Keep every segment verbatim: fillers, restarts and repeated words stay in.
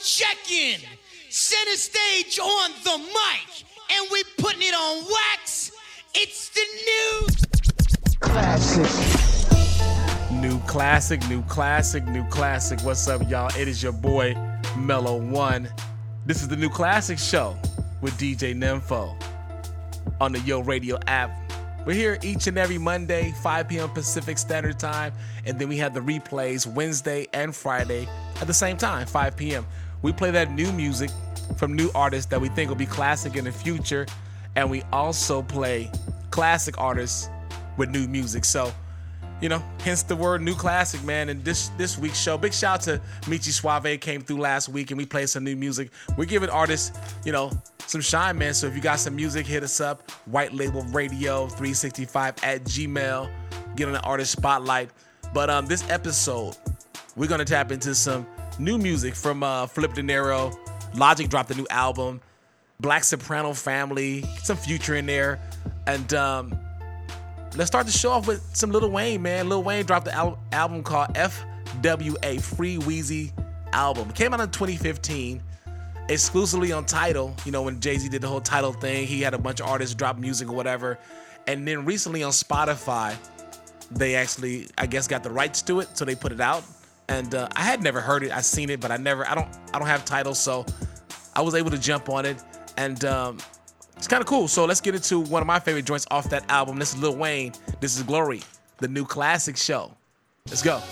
check-in. Center stage on the mic, and we putting it on wax. It's the new classic. New classic, new classic, new classic. What's up, y'all? It is your boy, Mellow One. This is the New Classic Show with D J Nympho on the Yo Radio app. We're here each and every Monday, five p.m. Pacific Standard Time, and then we have the replays Wednesday and Friday at the same time, five p.m. We play that new music from new artists that we think will be classic in the future, and we also play classic artists with new music. So, you know, hence the word new classic, man. And this this week's show, big shout out to Michi Suave, came through last week and we played some new music. We're giving artists, you know, some shine, man. So if you got some music, hit us up. White Label Radio three sixty-five at Gmail. Get on the artist spotlight. But um, this episode, we're gonna tap into some new music from uh, Flip De Niro. Logic dropped a new album. Black Soprano Family, some Future in there, and um. Let's start the show off with some Lil Wayne, man. Lil Wayne dropped the al- album called F W A, Free Weezy album. It came out in twenty fifteen, exclusively on Tidal. You know, when Jay-Z did the whole Tidal thing, he had a bunch of artists drop music or whatever. And then recently on Spotify, they actually, I guess, got the rights to it, so they put it out. And uh, I had never heard it. I seen it, but I never, I don't, I don't have Tidal, so I was able to jump on it. And um, it's kind of cool. So let's get into one of my favorite joints off that album. This is Lil Wayne. This is Glory, the New Classic Show. Let's go.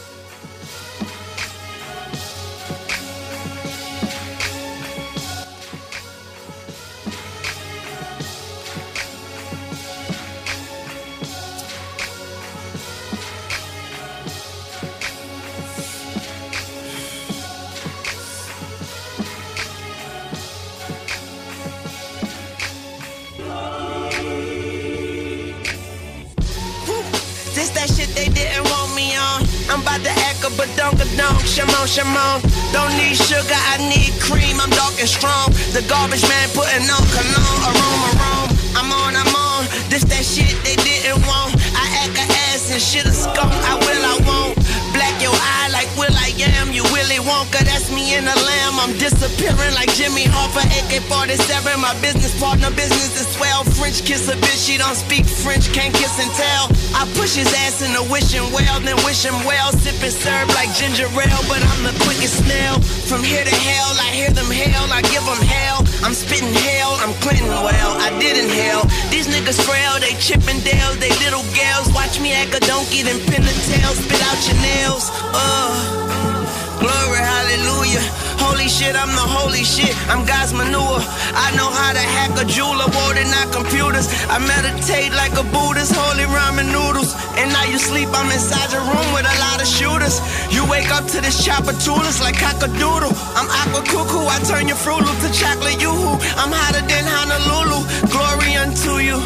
I'm about to act a badonka-donk, Shimon, Shimon. Don't need sugar, I need cream, I'm dark and strong. The garbage man putting on cologne, aroma, aroma. I'm on, I'm on, this that shit they didn't want. I act a ass and shit a skunk, I will, I won't. Black your eye like Will I Am, you Willy Wonka, that's me in the lamb. I'm disappearing like Jimmy Hoffa, A K forty-seven. My business partner, business is swell. French kiss a bitch, she don't speak French, can't kiss and tell. I push his ass in the wishing well, then wish him well. Sipping syrup like ginger ale, but I'm the quickest snail. From here to hell, I hear them hail, I give them hell. I'm spitting hell, I'm Clinton well, I did inhale. These niggas frail, they Chippendales, they little gals. Watch me act a donkey, then pin the tail, spit out your nails. Uh, glory, hallelujah. Holy shit, I'm the holy shit, I'm God's manure. I know how to hack a jeweler, water, not computers. I meditate like a Buddhist, holy ramen noodles. And now you sleep, I'm inside your room with a lot of shooters. You wake up to this chopper toolers like cock-a-doodle. I'm aqua cuckoo, I turn your Fruit Loop to chocolate yoo-hoo. I'm hotter than Honolulu, glory unto you.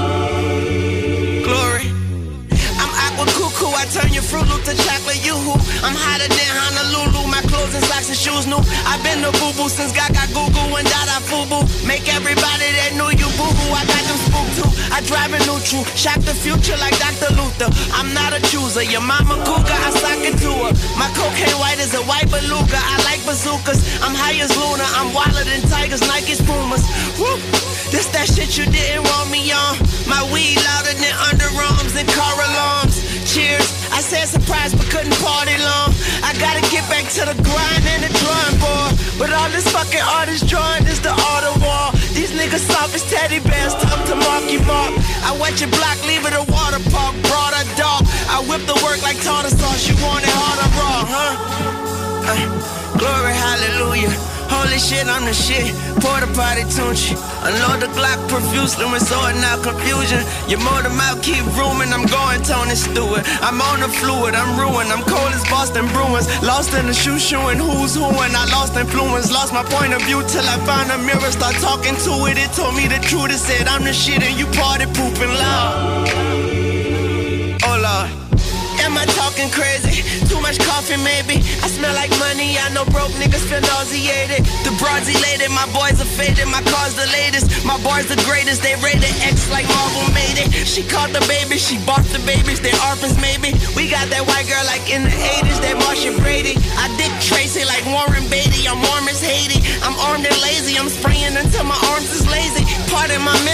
Glory. I'm aqua cuckoo, I turn your Fruit Loop to chocolate yoo-hoo. I'm hotter than Honolulu, my clothes and socks and shoes new. I've been the boo-boo since Gaga Goo-Goo and Dada Fubu. Make everybody that knew you boo-boo, I got them spooked too. I drive a neutral, shock the future like Doctor Luther. I'm not a chooser, your mama cougar, I sock it to her. My cocaine white is a white beluga, I like bazookas. I'm high as Luna, I'm wilder than tigers, Nike's Pumas. Woo! This that shit you didn't want me on. My weed louder than underarms and car alarms. Cheers, I said surprise but couldn't party long. I gotta get back to the grind and the drawing board. But all this fucking artist drawing is the art of war. These niggas soft as teddy bears, tough to Marky Mark. I wet your block, leave it a water park, broad or dark. I whip the work like tartar sauce, you want it hard or raw, huh? Uh, glory, hallelujah. Holy shit, I'm the shit. Porta potty Tunchi. Unload the Glock profusely when sorting out confusion. Your motor mouth keep rooming. I'm going Tony Stewart. I'm on the fluid. I'm ruined. I'm cold as Boston Bruins. Lost in the shoe shoeing. Who's who and I lost influence. Lost my point of view till I found a mirror. Start talking to it. It told me the truth. It said I'm the shit and you party pooping loud. Oh Lord. Am I talking crazy? Too much coffee maybe. I smell like money, I know broke niggas feel nauseated. The broads elated, my boys are faded. My car's the latest, my boys the greatest. They rated X like Marvel made it. She caught the baby, she bought the babies. They orphans maybe. We got that white girl like in the eighties. That Marsha Brady. I Dick Tracy like Warren Beatty. I'm Warren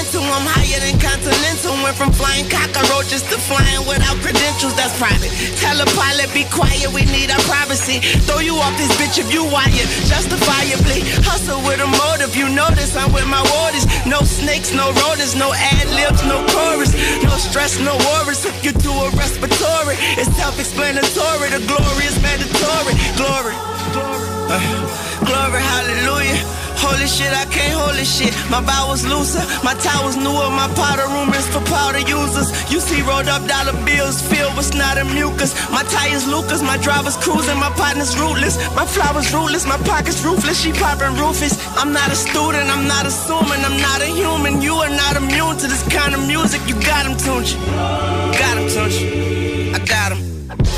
mental, I'm higher than continental. Went from flying cockroaches to flying without credentials, that's private. Tell a pilot, be quiet, we need our privacy. Throw you off this bitch if you wired, justifiably. Hustle with a motive, you notice I'm with my waters. No snakes, no rodents, no ad-libs, no chorus. No stress, no worries, hook you to a respiratory. It's self-explanatory, the glory is mandatory. Glory, glory, uh, glory, hallelujah. Holy shit, I can't hold this shit. My bowels looser, my towels newer, my powder room is for powder users. You see rolled up dollar bills filled with snot and mucus. My tires Lucas, my driver's cruising, my partner's rootless. My flowers rootless, my pockets ruthless, she popping Rufus. I'm not a student, I'm not assuming, I'm not a human. You are not immune to this kind of music. You got him, Tunch. Got him, Tunch. I got him.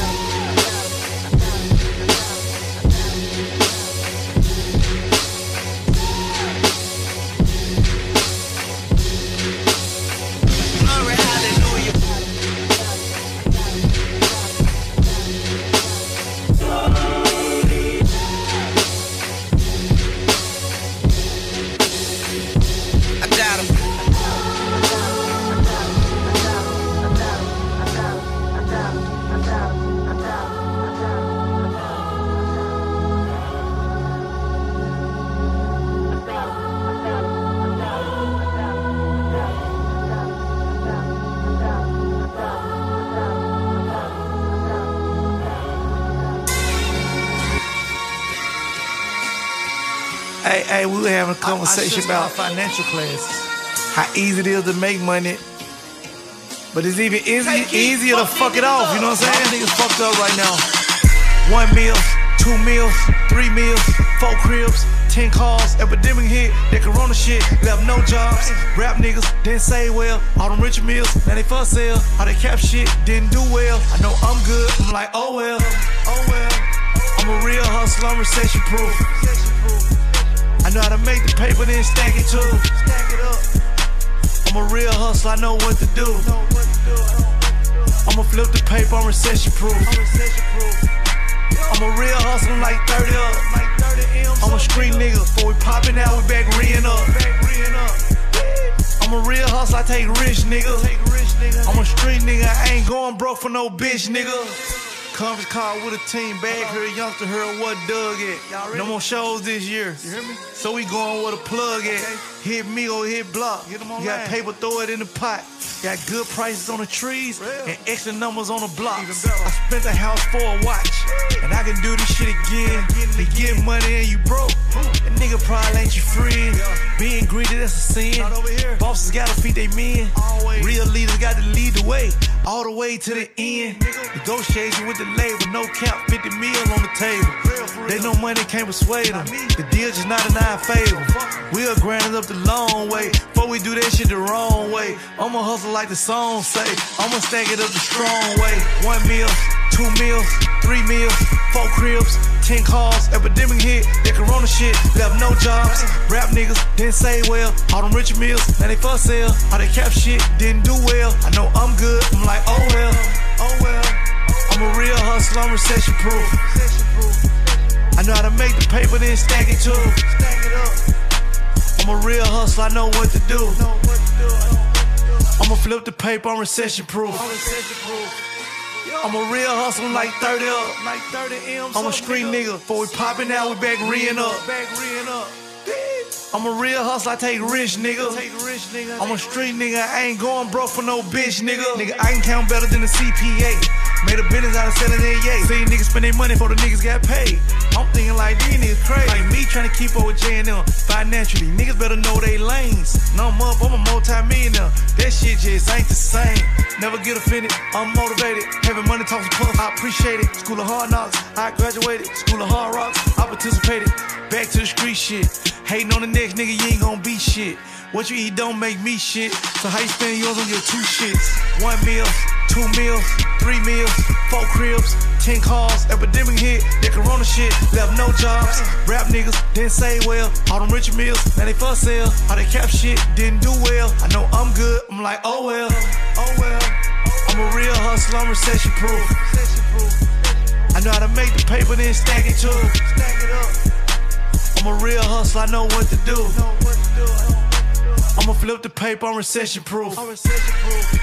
Hey, hey, we were having a conversation about financial classes. How easy it is to make money. But it's even easy, easier to fuck it off, you know what I'm saying? Niggas fucked up right now. One meal, two meals, three meals, four cribs, ten cars, epidemic hit, that corona shit, left no jobs. Rap niggas didn't say well, all them rich meals, now they for sale. All they cap shit didn't do well. I know I'm good, I'm like, oh well, oh well. I'm a real hustler, I'm recession proof. I know how to make the paper, then stack it too. Stack it up. I'm a real hustler, I know what to do. I'ma flip the paper, I'm recession proof. I'm a real hustler, I'm like thirty up. I'm a street nigga, before we poppin' out, we back re-ing up. I'm a real hustler, I take rich niggas. I'm a street nigga, I ain't going broke for no bitch nigga. Conference call with a team, bag her, youngster heard what Doug at. No more shows this year. You hear me? So we going where the plug at. Okay. Hit me or hit block. You got paper, throw it in the pot. Got good prices on the trees Real. And extra numbers on the blocks. I spent the house for a watch, and I can do this shit again. To get money and you broke, that nigga probably ain't your friend. Being greedy, that's a sin. Bosses gotta feed they men. Real leaders got to lead the way, all the way to the end. Negotiation with the label, no cap, fifty mil on the table. They know money can't persuade them. The deal just not in our favor. We'll grind it up the long way before we do that shit the wrong way. I'ma hustle like the song say. I'ma stack it up the strong way. One meal, two meals, three meals, four cribs, ten cars, epidemic hit, that corona shit, left no jobs. Rap niggas didn't say well, all them rich meals, now they for sale. All they cap shit didn't do well. I know I'm good, I'm like, oh well, oh well. I'm a real hustler, I'm recession proof. I know how to make the paper, then stack it too. I'm a real hustler, I know what to do. I'ma flip the paper, I'm recession proof. I'm a real hustler, I'm like thirty up. I'm a street nigga, before we poppin' out, we back re-ing up. I'm a real hustler, I take rich nigga. I'm a street nigga, I ain't going broke for no bitch nigga. Nigga, I can count better than the C P A. Made a business out of selling their yay. See niggas spend their money before the niggas got paid. I'm thinking like these niggas crazy. Like me trying to keep up with J and M financially. Niggas better know they lanes. Now I'm up, I'm a multi-millionaire. That shit just ain't the same. Never get offended, I'm motivated. Having money talks to puff, I appreciate it. School of hard knocks, I graduated. School of hard rocks, I participated. Back to the street shit. Hating on the next nigga, you ain't gon' be shit. What you eat don't make me shit. So how you spend yours on your two shits? One meal, two meals, three meals, four cribs, ten cars, epidemic hit, that corona shit, left no jobs. Rap niggas didn't say well, all them rich meals, now they for sale. All they cap shit didn't do well. I know I'm good, I'm like, oh well, oh well. I'm a real hustler, I'm recession proof. I know how to make the paper, then stack it too. I'm a real hustler, I know what to do. I'ma flip the paper, I'm recession proof. I'm recession proof.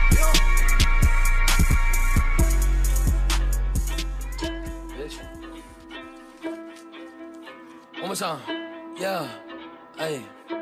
One more time. Yeah. Hey.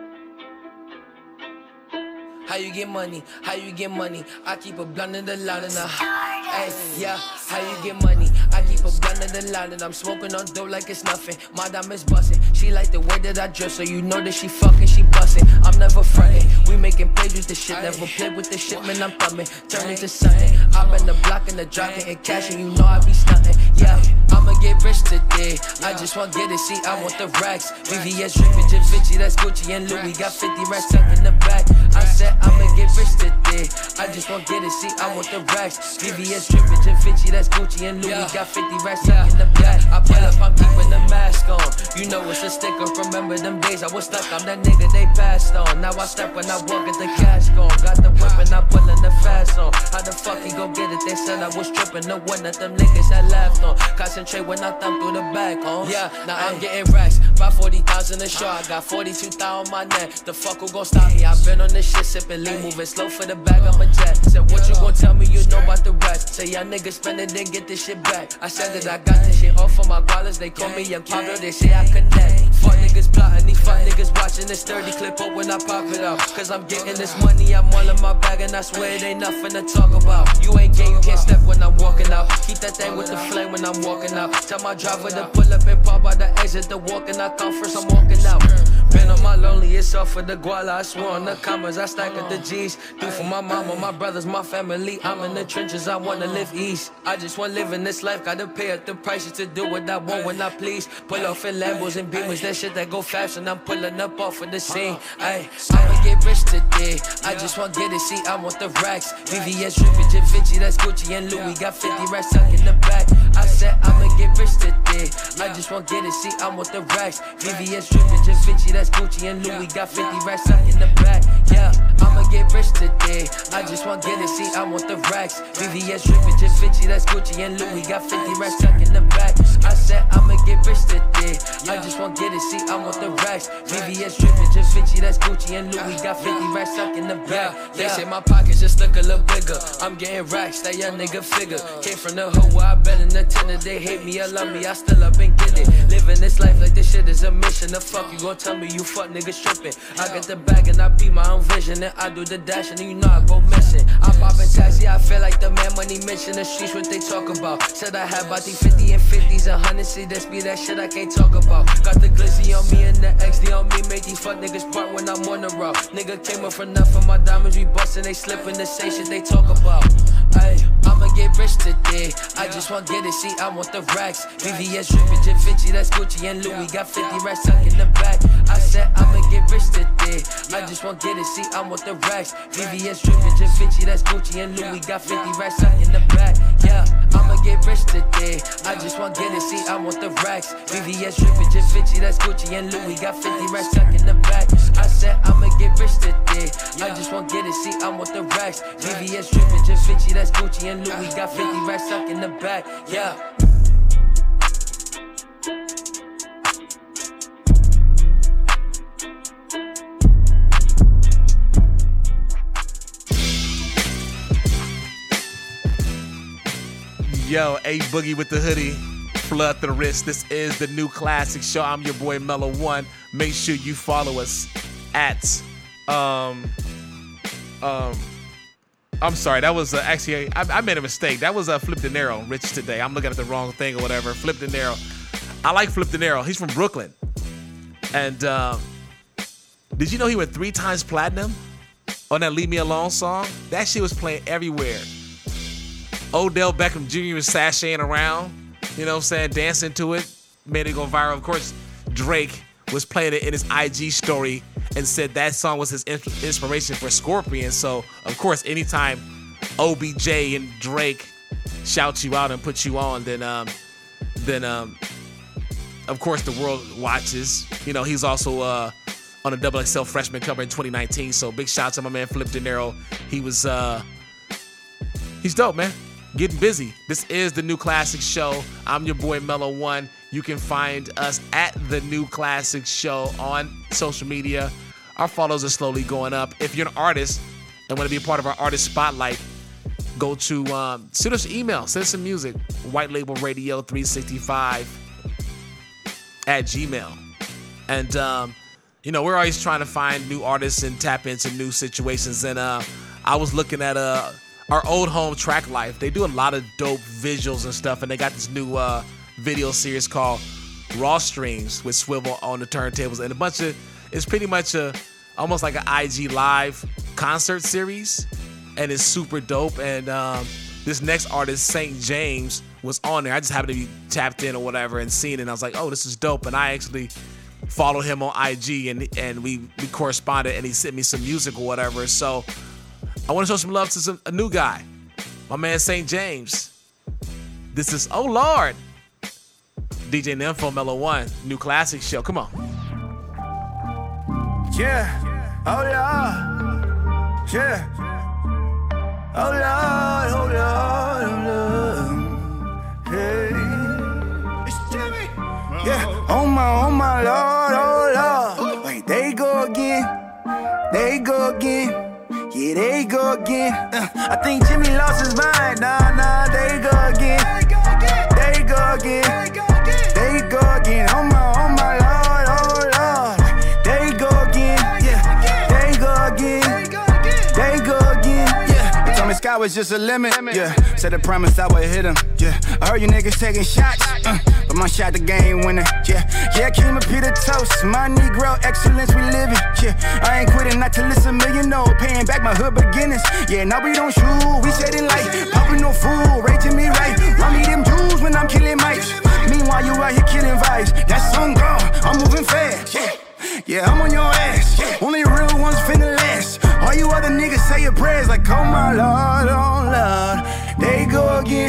How you get money? How you get money? I keep a blunt in the line and a hey, yeah. How you get money? I keep a blunt in the line and I'm smoking on dope like it's nothing. My diamonds bustin'. She like the way that I dress, so you know that she fucking, she bustin'. I'm never frontin'. We making plays with the shit, never play with the shit, man. I'm thumbin', turn it to something. I'm in the block and the drop getting cash, and you know I be stuntin'. Yeah, I'ma get rich today. I just want get it, see, I want the racks. V V S drippin', Givenchy, that's Gucci and Louis. Got fifty racks tucked in the back. I said I'ma get rich today. I just want get it, see, I want the racks. V V S drippin', Givenchy, that's Gucci and Louis. Got fifty racks tucked in the back. I pull up, I'm keeping the mask on. You know it's a sticker. Remember them days I was stuck, I'm that nigga they passed on. Now I step when I walk at the cash gone. Got the whip and I pullin' the fast on. How the fuck he gon' get it? They said I was trippin'. No one of them niggas that laughed on. Concentrate when I thumb through the back on. Yeah, now I'm getting racks. About forty thousand a show. I got forty-two thousand on my neck. The fuck who gon' stop me? I been on this shit sippin' lean, moving slow for the bag. I'm a jet. Said what you gon' tell me? You know about the rest. Say y'all niggas spend it, then get this shit back. I said that I got this shit off of my dollars. They call me Young Pablo. They say I connect. Fuck niggas plotting, these fuck niggas watching this thirty clip up when I pop it out. Cause I'm getting this money, I'm all in my bag, and I swear it ain't nothing to talk about. You ain't gay, you can't step when I'm walking out. Keep that thing with the flame when I'm walking out. Tell my driver to pull up and pop out the exit. The walking I come first, I'm walking out. Been on my lonely, it's all for the guala. I swear on the commas, I stack up the G's. Do for my mama, my brothers, my family. I'm in the trenches, I wanna live east. I just want living this life, gotta pay up the prices to do what I want when I please. Pull off in Lambos and Beamers, that shit that go fast, and I'm pulling up off of the scene. Ay, I'ma get rich today. I just want get it, see, I want the racks. V V S drippin', Givenchy, that's Gucci and Louis. Got fifty racks tucked in the back. I said I'ma get rich today. I just want get it, see, I want the racks. V V S drippin', Givenchy, that's Gucci and Louis. Got fifty racks tucked in the back. Yeah, I'ma get rich today. I just want get it, see, I want the racks. V V S drippin', Givenchy, that's Gucci and Louis. Got fifty racks tucked in the back. I said I'ma get rich today. I just want get it, see, I want the racks. V V S drippin', Givenchy, that's Gucci and Louis. Got fifty racks tucked in the back. They say my pockets just look a little bigger. I'm getting racks, that young nigga figure. Came from the hood where I been in the tenor. They hate me or love me, I still up and get it. Living this life like this shit is a mission. The fuck you gon' tell me you fuck niggas trippin'? I get the bag and I be my own vision. And I do the dash and you know I go missing. I pop in taxi, I feel like the man money mention. The streets what they talk about. Said I had about these fifty and fifties and hundreds. See this be that shit I can't talk about. Got the glizzy on me and the X D on me. Make these fuck niggas part when I'm on the route. Nigga came up for nothing, my diamonds we bustin'. They slippin' the same shit they talk about. Ay, I'ma get rich today. I just want get it, see, I want the racks. V V S drippin', Givenchy, that's Gucci and Louis. Got fifty racks tucked in the back. I said I'ma get rich today. I just want get it, see, I want the racks. V V S drippin', Givenchy, that's Gucci and Louis. Got fifty racks tucked in the back. Yeah, I'ma get rich today. I just want get it, see, I want the racks. V V S drippin', Givenchy, that's Gucci and Louis. Got fifty racks tucked in the back. I said I'ma get rich today. I just want get it, see, I want the racks. V V S drippin', Givenchy, that's Gucci and Louis. Got fifty racks tucked in the back. Yeah. Yo, A Boogie with the hoodie, flood the wrist. This is the New Classic Show. I'm your boy Mellow One. Make sure you follow us at um um. I'm sorry, that was uh, actually I, I made a mistake. That was uh, Flip De Niro, Rich today. I'm looking at the wrong thing or whatever. Flip De Niro. I like Flip De Niro. He's from Brooklyn, and uh, did you know he went three times platinum on that "Leave Me Alone" song? That shit was playing everywhere. Odell Beckham Junior was sashaying around, you know what I'm saying, dancing to it, made it go viral. Of course, Drake was playing it in his I G story and said that song was his inspiration for Scorpion. So, of course, anytime O B J and Drake shout you out and put you on, then, um, then um, of course, the world watches. You know, he's also uh, on a double X L freshman cover in twenty nineteen. So, big shout out to my man Flip De Niro. He was, uh, he's dope, man. Getting busy. This is the New Classic Show. I'm your boy Mellow One. You can find us at the New Classic Show on social media. our follows are slowly going up. If you're an artist and want to be a part of our artist spotlight, go to um, send us an email, send us some music, white label radio three sixty-five at Gmail. And, um, you know, we're always trying to find new artists and tap into new situations. And uh, I was looking at uh, our old home Track Life. They do a lot of dope visuals and stuff. And they got this new uh, video series called Raw Streams with Swivel on the turntables. And a bunch of, it's pretty much a, almost like an I G Live concert series. And it's super dope. And um, this next artist, Saint James, was on there. I just happened to be tapped in or whatever and seen it. And I was like, oh, this is dope. And I actually followed him on I G and and we, we corresponded and he sent me some music or whatever. So I want to show some love to some, a new guy, my man Saint James. This is, oh Lord, D J Nympho, Mellow One, New Classic Show. Come on. Yeah, oh Lord, yeah. Oh Lord, oh Lord, oh Lord, hey. It's Jimmy. Yeah, oh my, oh my Lord, oh Lord. Wait, there you go again, there you go again. Yeah, there you go again. Uh, I think Jimmy lost his mind. Nah, nah, there you go again. There you go again. There you go again. Oh my, oh my Lord, oh Lord. There you go again. Yeah, there you go again. There you go again. Yeah, told me sky was just a limit. Yeah, said I promised I would hit him. Yeah, I heard you niggas taking shots. Uh, but my shot the game winner. Yeah, yeah, King of Peter Toast. My Negro excellence we living. Yeah, I ain't quitting not till it's a million. No, paying back my hood beginnings. Yeah, now we don't shoot. We said it like popping no fool. Raging me right. Run me them jewels when I'm killing mics. Meanwhile, you out here killing vibes. That's on gone. I'm moving fast. Yeah, yeah, I'm on your ass. Yeah. Only real ones finna last. All you other niggas say your prayers like, oh my Lord, oh Lord. There you go again.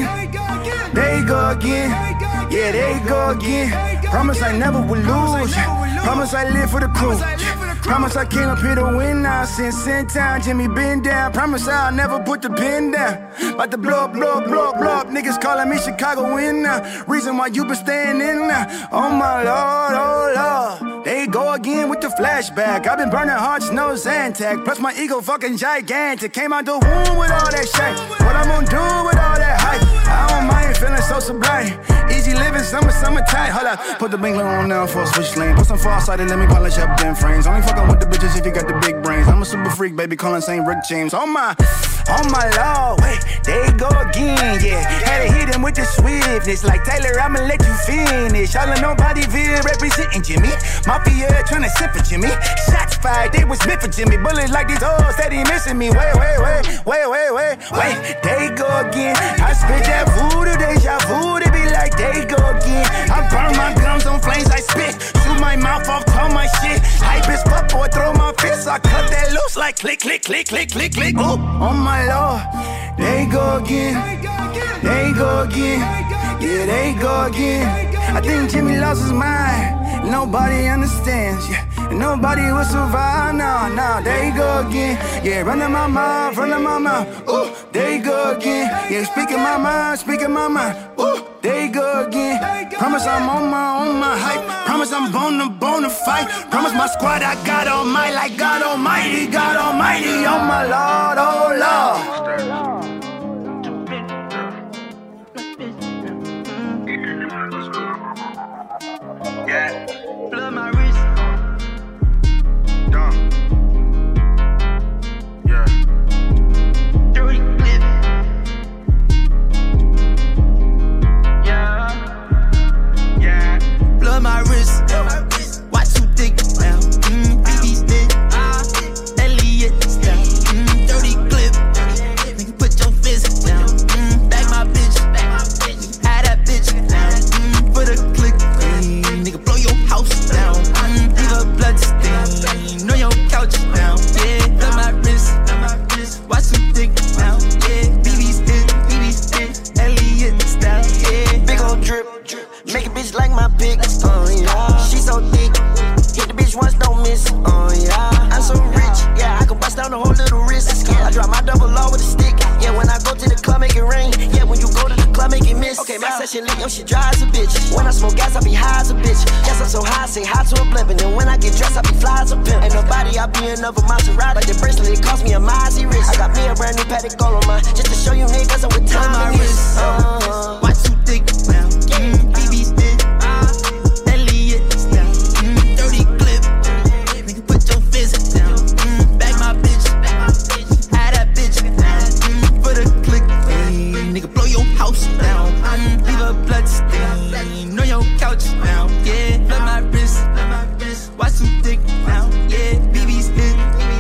There you go again. Yeah, there you go again. Promise I never will lose. Promise I live for the crew. Promise I came up here to win now. Since in time, Jimmy been down. Promise I'll never put the pen down. About to blow up, blow up, blow up, blow up. Niggas calling me Chicago winner. Reason why you been staying in now. Oh my Lord, oh Lord. There you go again with the flashback. I've been burning hearts, no Zantac. Plus my ego fucking gigantic. Came out the womb with all that shit. What I'm gonna do with all that hype? I don't mind feeling so sublime. Easy living, summer, summertime. Hold up, put the Bingler on now for a switch lane. Put some farsight and let me polish up them frames. Only fucking with the bitches if you got the big brains. I'm a super freak, baby, calling Saint Rick James. Oh my, oh my Lord, wait, there you go again, yeah. Had to hit him with the swiftness. Like Taylor, I'ma let you finish. All in Nobodyville representing Jimmy. Mafia tryna sip for Jimmy. Shots fired, they was meant for Jimmy. Bullets like these hoes that he missing me. Wait, wait, wait, wait, wait, wait, wait. There you go again. I spit that voodoo, deja vu. They be like, there you go again. I burn my gums on flames, I spit. Shoot my mouth off, tell my shit. Hype as fuck, boy, throw my fist. I cut that loose like click, click, click, click, click, click. Oh, oh my Lord. There you go again. There you go again. Yeah, there you go again. I think Jimmy lost his mind. Nobody understands, yeah. And nobody will survive, no, no. There you go again. Yeah, running my mouth, running my mouth. Ooh, there you go again. Yeah, speaking my mind, speaking my mind. Ooh, there you go again. Promise I'm on my, on my hype. Promise I'm born to, born to fight. Promise my squad I got all might, like God Almighty, God Almighty. Oh my Lord, oh Lord. Yeah. Blood my wrist. Dumb. Yeah. Dirty clip. Yeah. Yeah. Blood my wrist. Watch who thick now. Mmm, B B stick. Elliot style. Mmm, dirty clip. she lit, yo, she dry as a bitch. When I smoke gas, I be high as a bitch. Guess I'm so high, I say hi to a blimp. And then when I get dressed, I be fly as a pimp. Ain't nobody, I be another Maserati. Like the bracelet, it cost me a Mozzie wrist. I got me a brand new Patek gold on mine, just to show you niggas I'm with time on my wrist. Uh-huh. Watch too thick now, mm, B B's thick. Elliot down, mm, dirty clip. Nigga, put your fist down, mm, bag my bitch. Had that bitch, mm, for the click. Hey, nigga, blow your house down, mm, leave a blood stain on your couch now. Yeah, blood my wrist, watch too thick now. Yeah, B B's thick.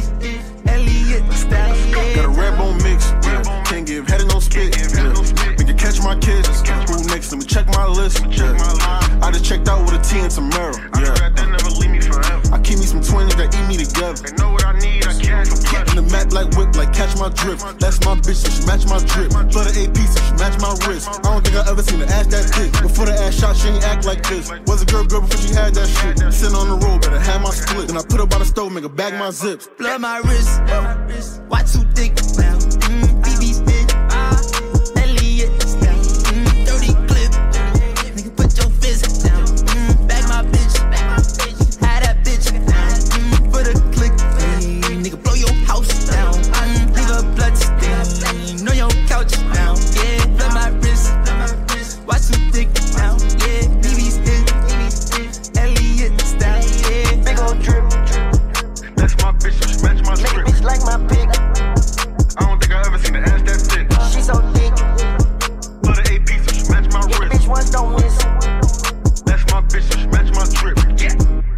Got a red bone mix, yeah. Can't give head and no spit, yeah. Nigga, catch my kids. Who next? Let me check my list, yeah. I just checked out with a T and Tamara, yeah. I keep me some twins that eat me together. They know what I need, I catch them. In the Mac like whip, like catch my drip. That's my bitch, so she match my drip. For the A P, so she match my wrist. I don't think I ever seen her ass that thick. Before the ass shot, she ain't act like this. Was a girl girl before she had that shit. Sitting on the road, better have my split. Then I put her by the stove, make her bag my zips. Blood my wrist, why too thick now? Mm, B B's thick, Elliot down, mm, dirty clip. Nigga, put your fist down, mm, bag my bitch, had that bitch, mm, for the click. Hey, nigga, blow your house down, mm, leave a blood stain on your couch now. Yeah, blood my wrist, why too thick now? Yeah, B B's thick, Elliot down, yeah, big ol' drip. That's my bitch, so she match my drip. Bitch like my pick. I don't think I ever seen her ass that thick. She so thick. For the A P, so she match my Yeah, wrist. bitch once don't miss. That's my bitch, so she match my drip. Yeah.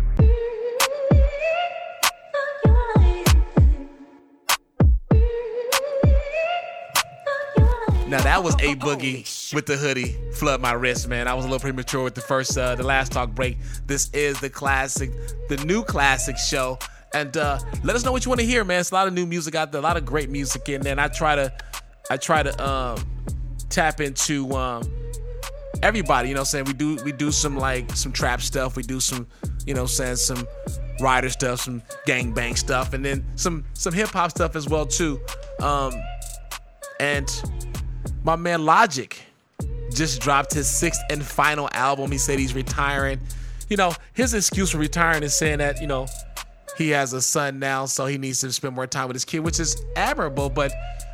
Now that was A Boogie with the hoodie, Flood My Wrist, man. I was a little premature with the first, uh, the last talk break. This is the classic, the new classic show. And uh, let us know what you want to hear, man. It's a lot of new music out there, a lot of great music in there. And I try to, I try to um, tap into um, everybody. You know what I'm saying? We do, we do some like some trap stuff. We do some, you know, what I'm saying, some rider stuff, some gangbang stuff, and then some some hip hop stuff as well too. Um, and my man Logic just dropped his sixth and final album. He said he's retiring. You know, his excuse for retiring is saying that, you know, he has a son now, so he needs to spend more time with his kid, which is admirable. But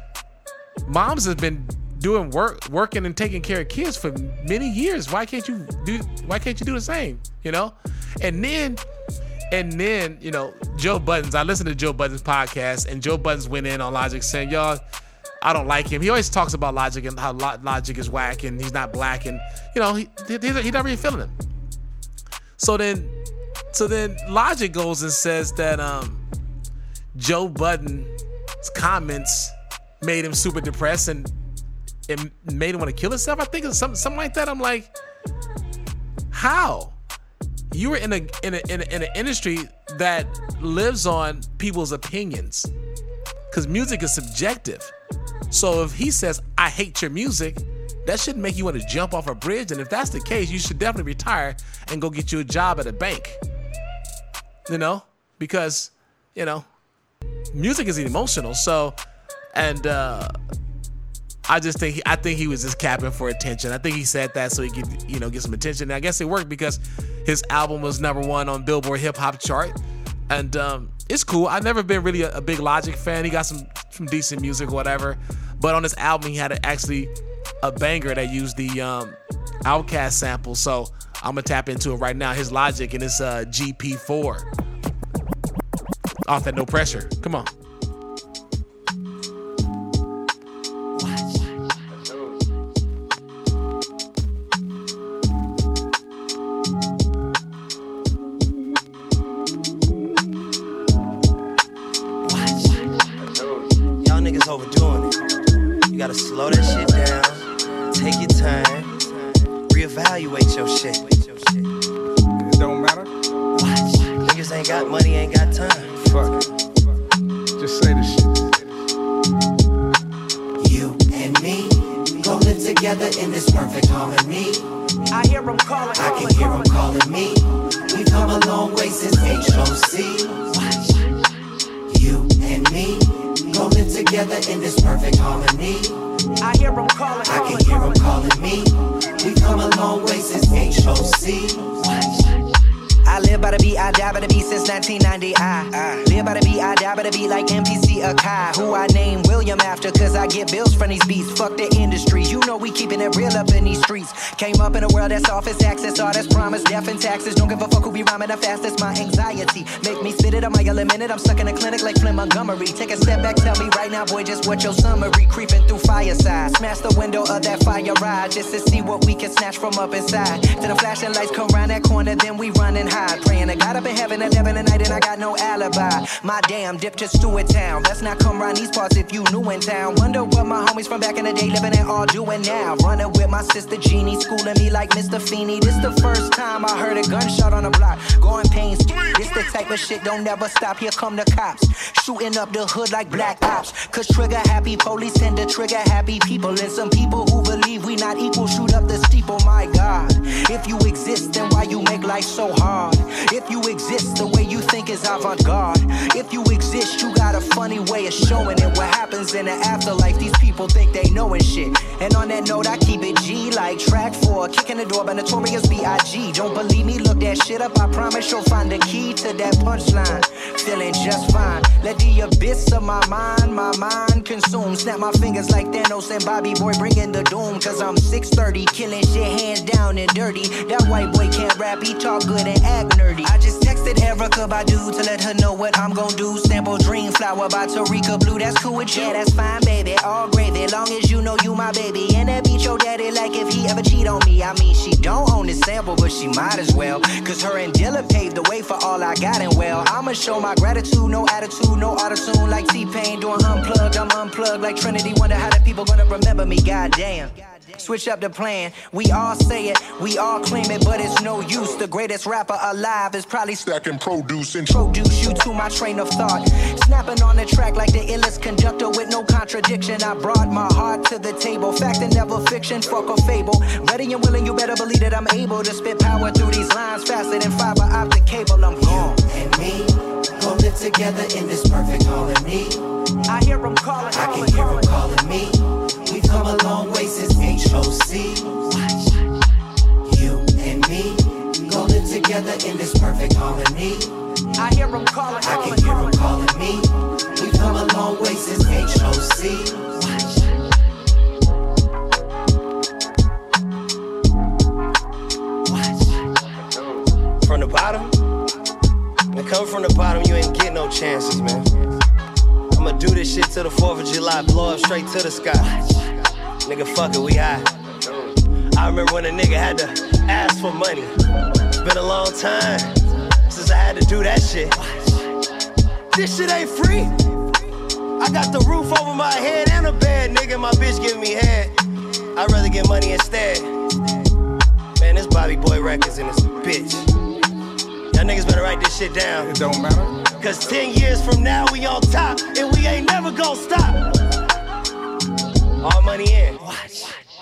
moms have been doing work, working and taking care of kids for many years. Why can't you do? Why can't you do the same? You know, and then, and then, you know, Joe Buttons. I listened to Joe Buttons' podcast, and Joe Buttons went in on Logic saying, "Y'all, I don't like him." He always talks about Logic and how Logic is whack and he's not black, and you know, he he, he not really feeling him. So then. So then Logic goes and says that um, Joe Budden's comments made him super depressed and it made him want to kill himself. I think it's something, something like that. I'm like, how? You were in a in a in, a, in an industry that lives on people's opinions, because music is subjective. So if he says, "I hate your music," that shouldn't make you want to jump off a bridge. And if that's the case, you should definitely retire and go get you a job at a bank. You know, because, you know, music is emotional. So, and uh, I just think, he, I think he was just capping for attention. I think he said that so he could, you know, get some attention. And I guess it worked because his album was number one on Billboard hip hop chart. And um, it's cool. I've never been really a, a big Logic fan. He got some, some decent music or whatever. But on this album, he had a, actually a banger that used the um, Outkast sample. So I'm gonna tap into it right now. His Logic and it's uh, G P four off that No Pressure. Come on. Y'all niggas overdoing it. You gotta slow that shit down. Take your time. Reevaluate your shit. It don't matter. Niggas ain't got money, ain't got time. Fuck it. Just say the shit. You and me gon' live together in this perfect harmony. I hear them calling, I can hear them calling me. We've come a long way since H O C. You and me gon' live together in this perfect harmony. I hear them calling, I can hear them calling me. We've come a long way since H O C. I live by the beat, I die by the beat since nineteen ninety. I, I live by the beat, I die by the beat like M P C Akai, who I name William after, cause I get bills from these beats. Fuck the industry, you know we keeping it real up in these streets. Came up in a world that's office access, all that's promised, death and taxes. Don't give a fuck who be rhyming the fastest, my anxiety make me spit it on my yellow minute. I'm stuck in a clinic like Flynn Montgomery. Take a step back, tell me right now, boy, just what your summary. Creeping through fireside, smash the window of that fire ride, just to see what we can snatch from up inside. Till the flashing lights come round that corner, then we run and hide. Praying to God up in heaven at eleven at night and I got no alibi. My damn, dip to Stewart Town. Let's not come round these parts if you new in town. Wonder what my homies from back in the day living and all doing now. Running with my sister Jeannie, schooling me like Mister Feeney. This the first time I heard a gunshot on the block. Going pains, this the type of shit don't never stop. Here come the cops, shooting up the hood like black ops. Cause trigger happy police tend to trigger happy people. And some people who believe we not equal shoot up the steeple. My God, if you exist, then why you make life so hard? If you exist, the way you think is avant-garde. If you exist, you got a funny way of showing it. What happens in the afterlife, these people think they know and shit. And on that note, I keep it G like track four. Kicking the door by Notorious B I G Don't believe me, look that shit up. I promise you'll find the key to that punchline. Feeling just fine. Let the abyss of my mind, my mind consume. Snap my fingers like Thanos and Bobby Boy bringing the doom. Cause I'm six thirty, killing shit hands down and dirty. That white boy can't rap, he talk good and act nerdy. I just texted Erica Badu to let her know what I'm gon' do. Sample Dream Flower by Tarika Blue, that's cool with you. Yeah, that's fine, baby, all gravy. Long as you know you my baby. And that beat your daddy like if he ever cheat on me. I mean, she don't own this sample, but she might as well. Cause her and Dilla paved the way for all I got and well. I'ma show my gratitude, no attitude, no autotune. Like T-Pain doing unplugged, I'm unplugged like Trinity. Wonder how the people gonna remember me, goddamn. Switch up the plan, we all say it, we all claim it, but it's no use. The greatest rapper alive is probably stacking produce and introduce you to my train of thought. Snapping on the track like the illest conductor with no contradiction. I brought my heart to the table, fact and never fiction, fuck a fable. Ready and willing, you better believe that I'm able to spit power through these lines faster than fiber optic cable. I'm gone. You and me gon' live together in this perfect harmony. I hear them calling, I calling, can hear calling. them calling me. We've come a long way since H O C. You and me gon' live together in this perfect harmony. I hear them calling, I calling, can hear them calling. calling me. We've come a long way since H O C. From the bottom? Man, come from the bottom, you ain't get no chances, man. I'ma do this shit till the fourth of July, blow up straight to the sky. Nigga, fuck it, we high. I remember when a nigga had to ask for money. It's been a long time since I had to do that shit. This shit ain't free. I got the roof over my head and a bed, nigga. My bitch giving me head. I'd rather get money instead. Man, this Bobby Boy Records and this bitch. Y'all niggas better write this shit down. It don't matter. Cause ten years from now we on top and we ain't never gonna stop. All money in. Watch.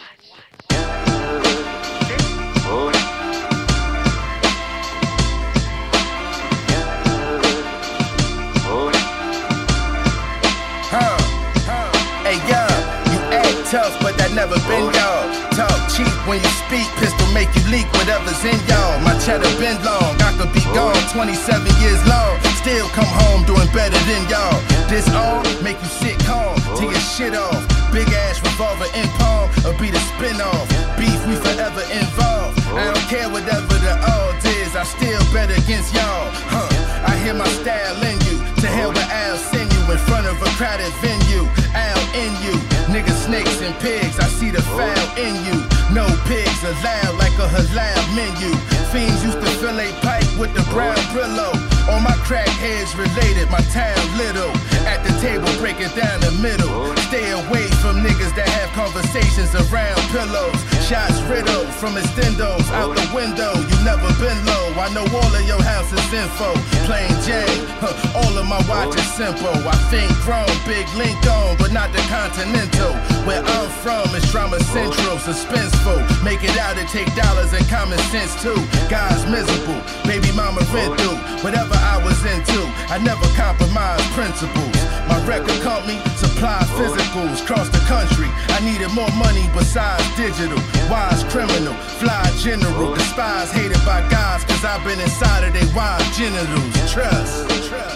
Huh, huh. Hey, yo, you act tough, but that never been y'all. Talk cheap when you speak, pistol make you leak whatever's in y'all. My cheddar been long, I could be gone twenty-seven years long. Still come home doing better than y'all. This all make you sit calm till your shit off. Big ass revolver in palm, or be the spin-off. Beef, we forever involved. I don't care whatever the odds is, I still bet against y'all. Huh, I hear my style in you. To hell with Al, send you in front of a crowded venue. Al in you, niggas, snakes, and pigs. I see the foul in you. No pigs allowed like a halal menu. Fiends used to fillet pipe with the brown Brillo. All my crackheads related, my town little. At the table breaking down the middle. Stay away from niggas that have conversations around pillows. Shots riddled from extendos out the window. You never been low, I know all of your house's info. Plain Jane, huh, all of my watch is simple. I think grown, big link on, but not the Continental. Where I'm from is drama central, suspenseful. Make it out and take dollars and common sense too. God's miserable, baby mama rent through. Whatever I was into. I never compromise principles. My record company supply physicals across the country. I needed more money besides digital. Wise criminal, fly general, despised, hated by guys, cause I've been inside of their wise genitals. Trust, trust.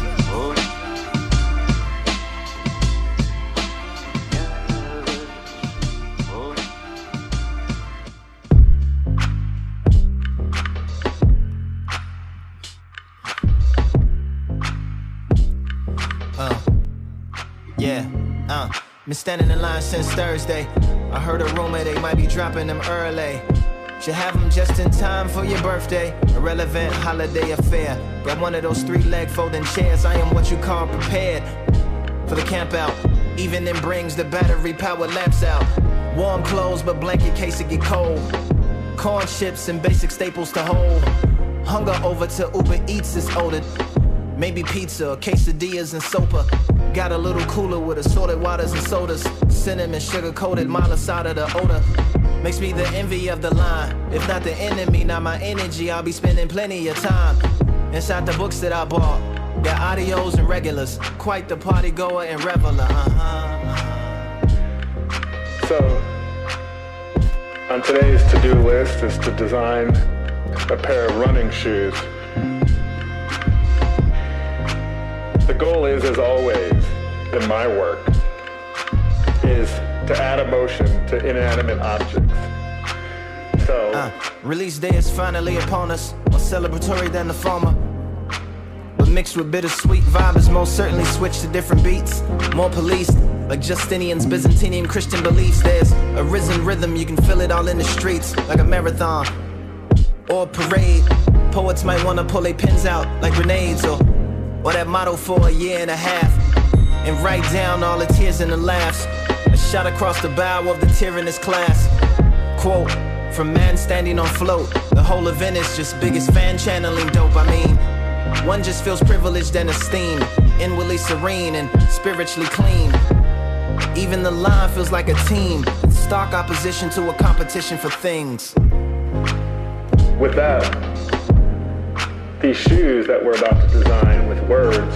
Yeah, uh, been standing in line since Thursday. I heard a rumor they might be dropping them early. Should have them just in time for your birthday. Irrelevant holiday affair. Grab one of those three-leg folding chairs. I am what you call prepared for the camp out. Evening brings the battery power lamps out. Warm clothes, but blanket case it get cold. Corn chips and basic staples to hold. Hunger over to Uber Eats is older. Maybe pizza or quesadillas and sopa. Got a little cooler with assorted waters and sodas. Cinnamon, sugar-coated, mile side of the odor. Makes me the envy of the line. If not the enemy, not my energy, I'll be spending plenty of time inside the books that I bought. Got audios and regulars. Quite the party goer and reveler, uh-huh. So, on today's to-do list is to design a pair of running shoes. The goal is, as always, in my work, is to add emotion to inanimate objects. So, uh, release day is finally upon us, more celebratory than the former. But mixed with bittersweet vibes, most certainly switch to different beats. More policed, like Justinian's Byzantine Christian beliefs. There's a risen rhythm, you can feel it all in the streets, like a marathon or a parade. Poets might wanna pull their pens out like grenades, or Or that motto for a year and a half, and write down all the tears and the laughs. A shot across the bow of the tyrannous class. Quote, from man standing on float. The whole event is just biggest fan channeling dope. I mean, one just feels privileged and esteemed, inwardly serene and spiritually clean. Even the line feels like a team, in stark opposition to a competition for things. With that, these shoes that we're about to design with words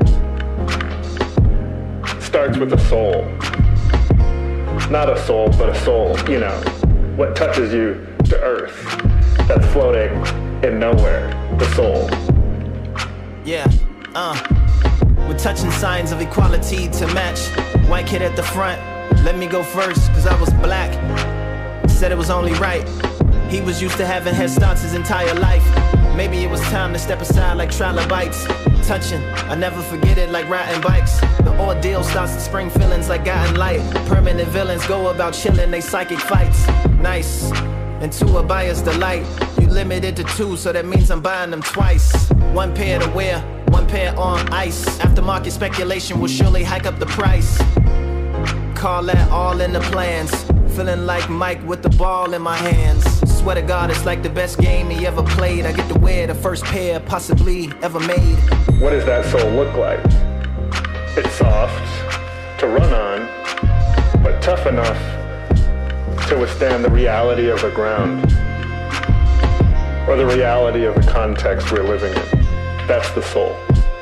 starts with a soul. Not a soul, but a soul, you know, what touches you to earth, that's floating in nowhere, the soul. Yeah, uh, we're touching signs of equality to match. White kid at the front, let me go first, cause I was black. Said it was only right. He was used to having head starts his entire life. Maybe it was time to step aside like trilobites. Touching, I never forget it like riding bikes. The ordeal starts to spring feelings like gotten light. Permanent villains go about chilling they psychic fights. Nice, and to a buyer's delight. You limited to two, so that means I'm buying them twice. One pair to wear, one pair on ice. Aftermarket speculation will surely hike up the price. Call that all in the plans. Feeling like Mike with the ball in my hands. Swear to God, it's like the best game he ever played. I get to wear the first pair possibly ever made. What does that soul look like? It's soft to run on, but tough enough to withstand the reality of the ground, or the reality of the context we're living in. That's the soul.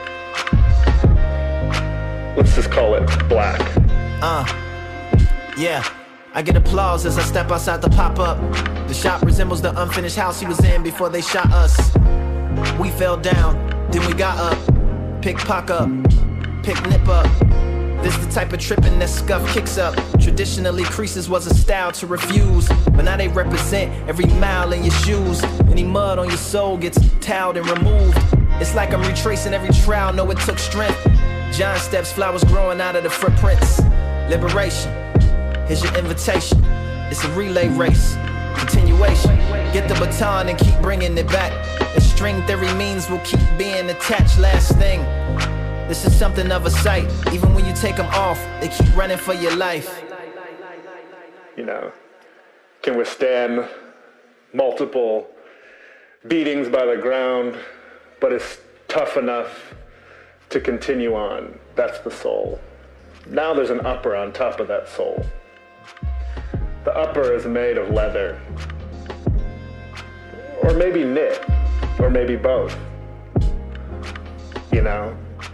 Let's just call it black. Uh, yeah. I get applause as I step outside the pop-up. The shop resembles the unfinished house he was in before they shot us. We fell down, then we got up. Pick pock up, pick nip up. This the type of tripping that scuff kicks up. Traditionally, creases was a style to refuse, but now they represent every mile in your shoes. Any mud on your soul gets toweled and removed. It's like I'm retracing every trial, know it took strength. Giant steps, flowers growing out of the footprints. Liberation. Here's your invitation. It's a relay race. Continuation. Get the baton and keep bringing it back. As string theory means we'll keep being attached. Last thing. This is something of a sight. Even when you take them off, they keep running for your life. You know, can withstand multiple beatings by the ground, but it's tough enough to continue on. That's the soul. Now there's an upper on top of that soul. The upper is made of leather, or maybe knit, or maybe both. you know?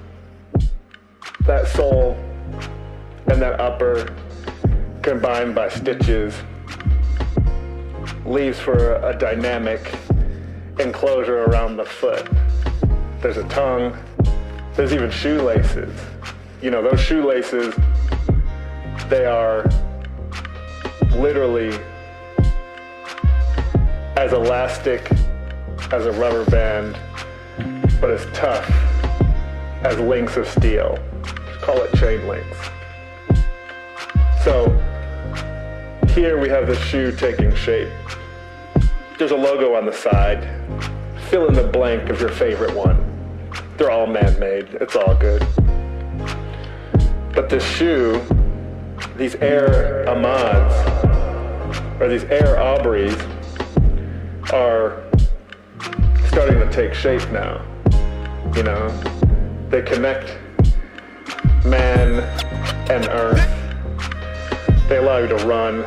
That sole and that upper combined by stitches leaves for a dynamic enclosure around the foot. There's a tongue, there's even shoelaces. You know, those shoelaces, they are literally as elastic as a rubber band, but as tough as links of steel. Just call it chain links. So here we have the shoe taking shape. There's a logo on the side. Fill in the blank of your favorite one. They're all man-made, it's all good. But this shoe, these Air Ahmads, or these Air Aubreys, are starting to take shape now. You know, they connect man and earth. They allow you to run.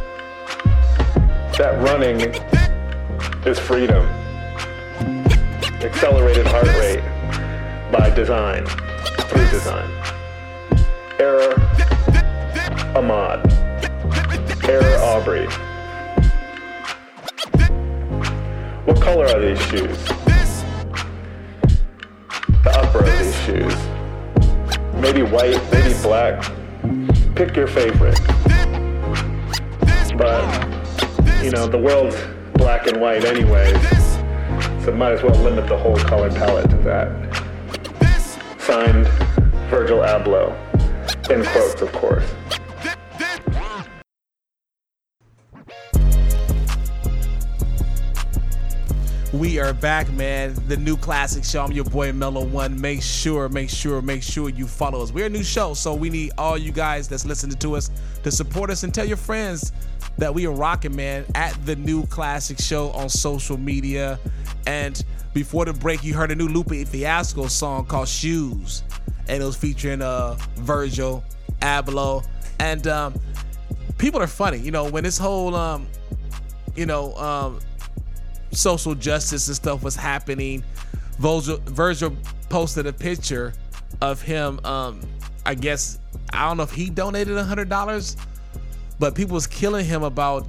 That running is freedom. Accelerated heart rate by design, through design. Air Ahmad, Air Aubrey. What color are these shoes? The upper of these shoes. Maybe white, maybe black. Pick your favorite. But, you know, the world's black and white anyways, so might as well limit the whole color palette to that. Signed, Virgil Abloh. In quotes, of course. We are back, man. The New Classic Show. I'm your boy Mellow One. Make sure, make sure, make sure you follow us. We're a new show, so we need all you guys that's listening to us to support us and tell your friends that we are rocking, man, at the New Classic Show on social media. And before the break, you heard a new Lupe Fiasco song called Shoes, and it was featuring uh, Virgil Abloh. And um, people are funny, you know, when this whole, um, you know, um, social justice and stuff was happening. Virgil, Virgil posted a picture of him. Um, I guess, I don't know if he donated one hundred dollars, but people was killing him about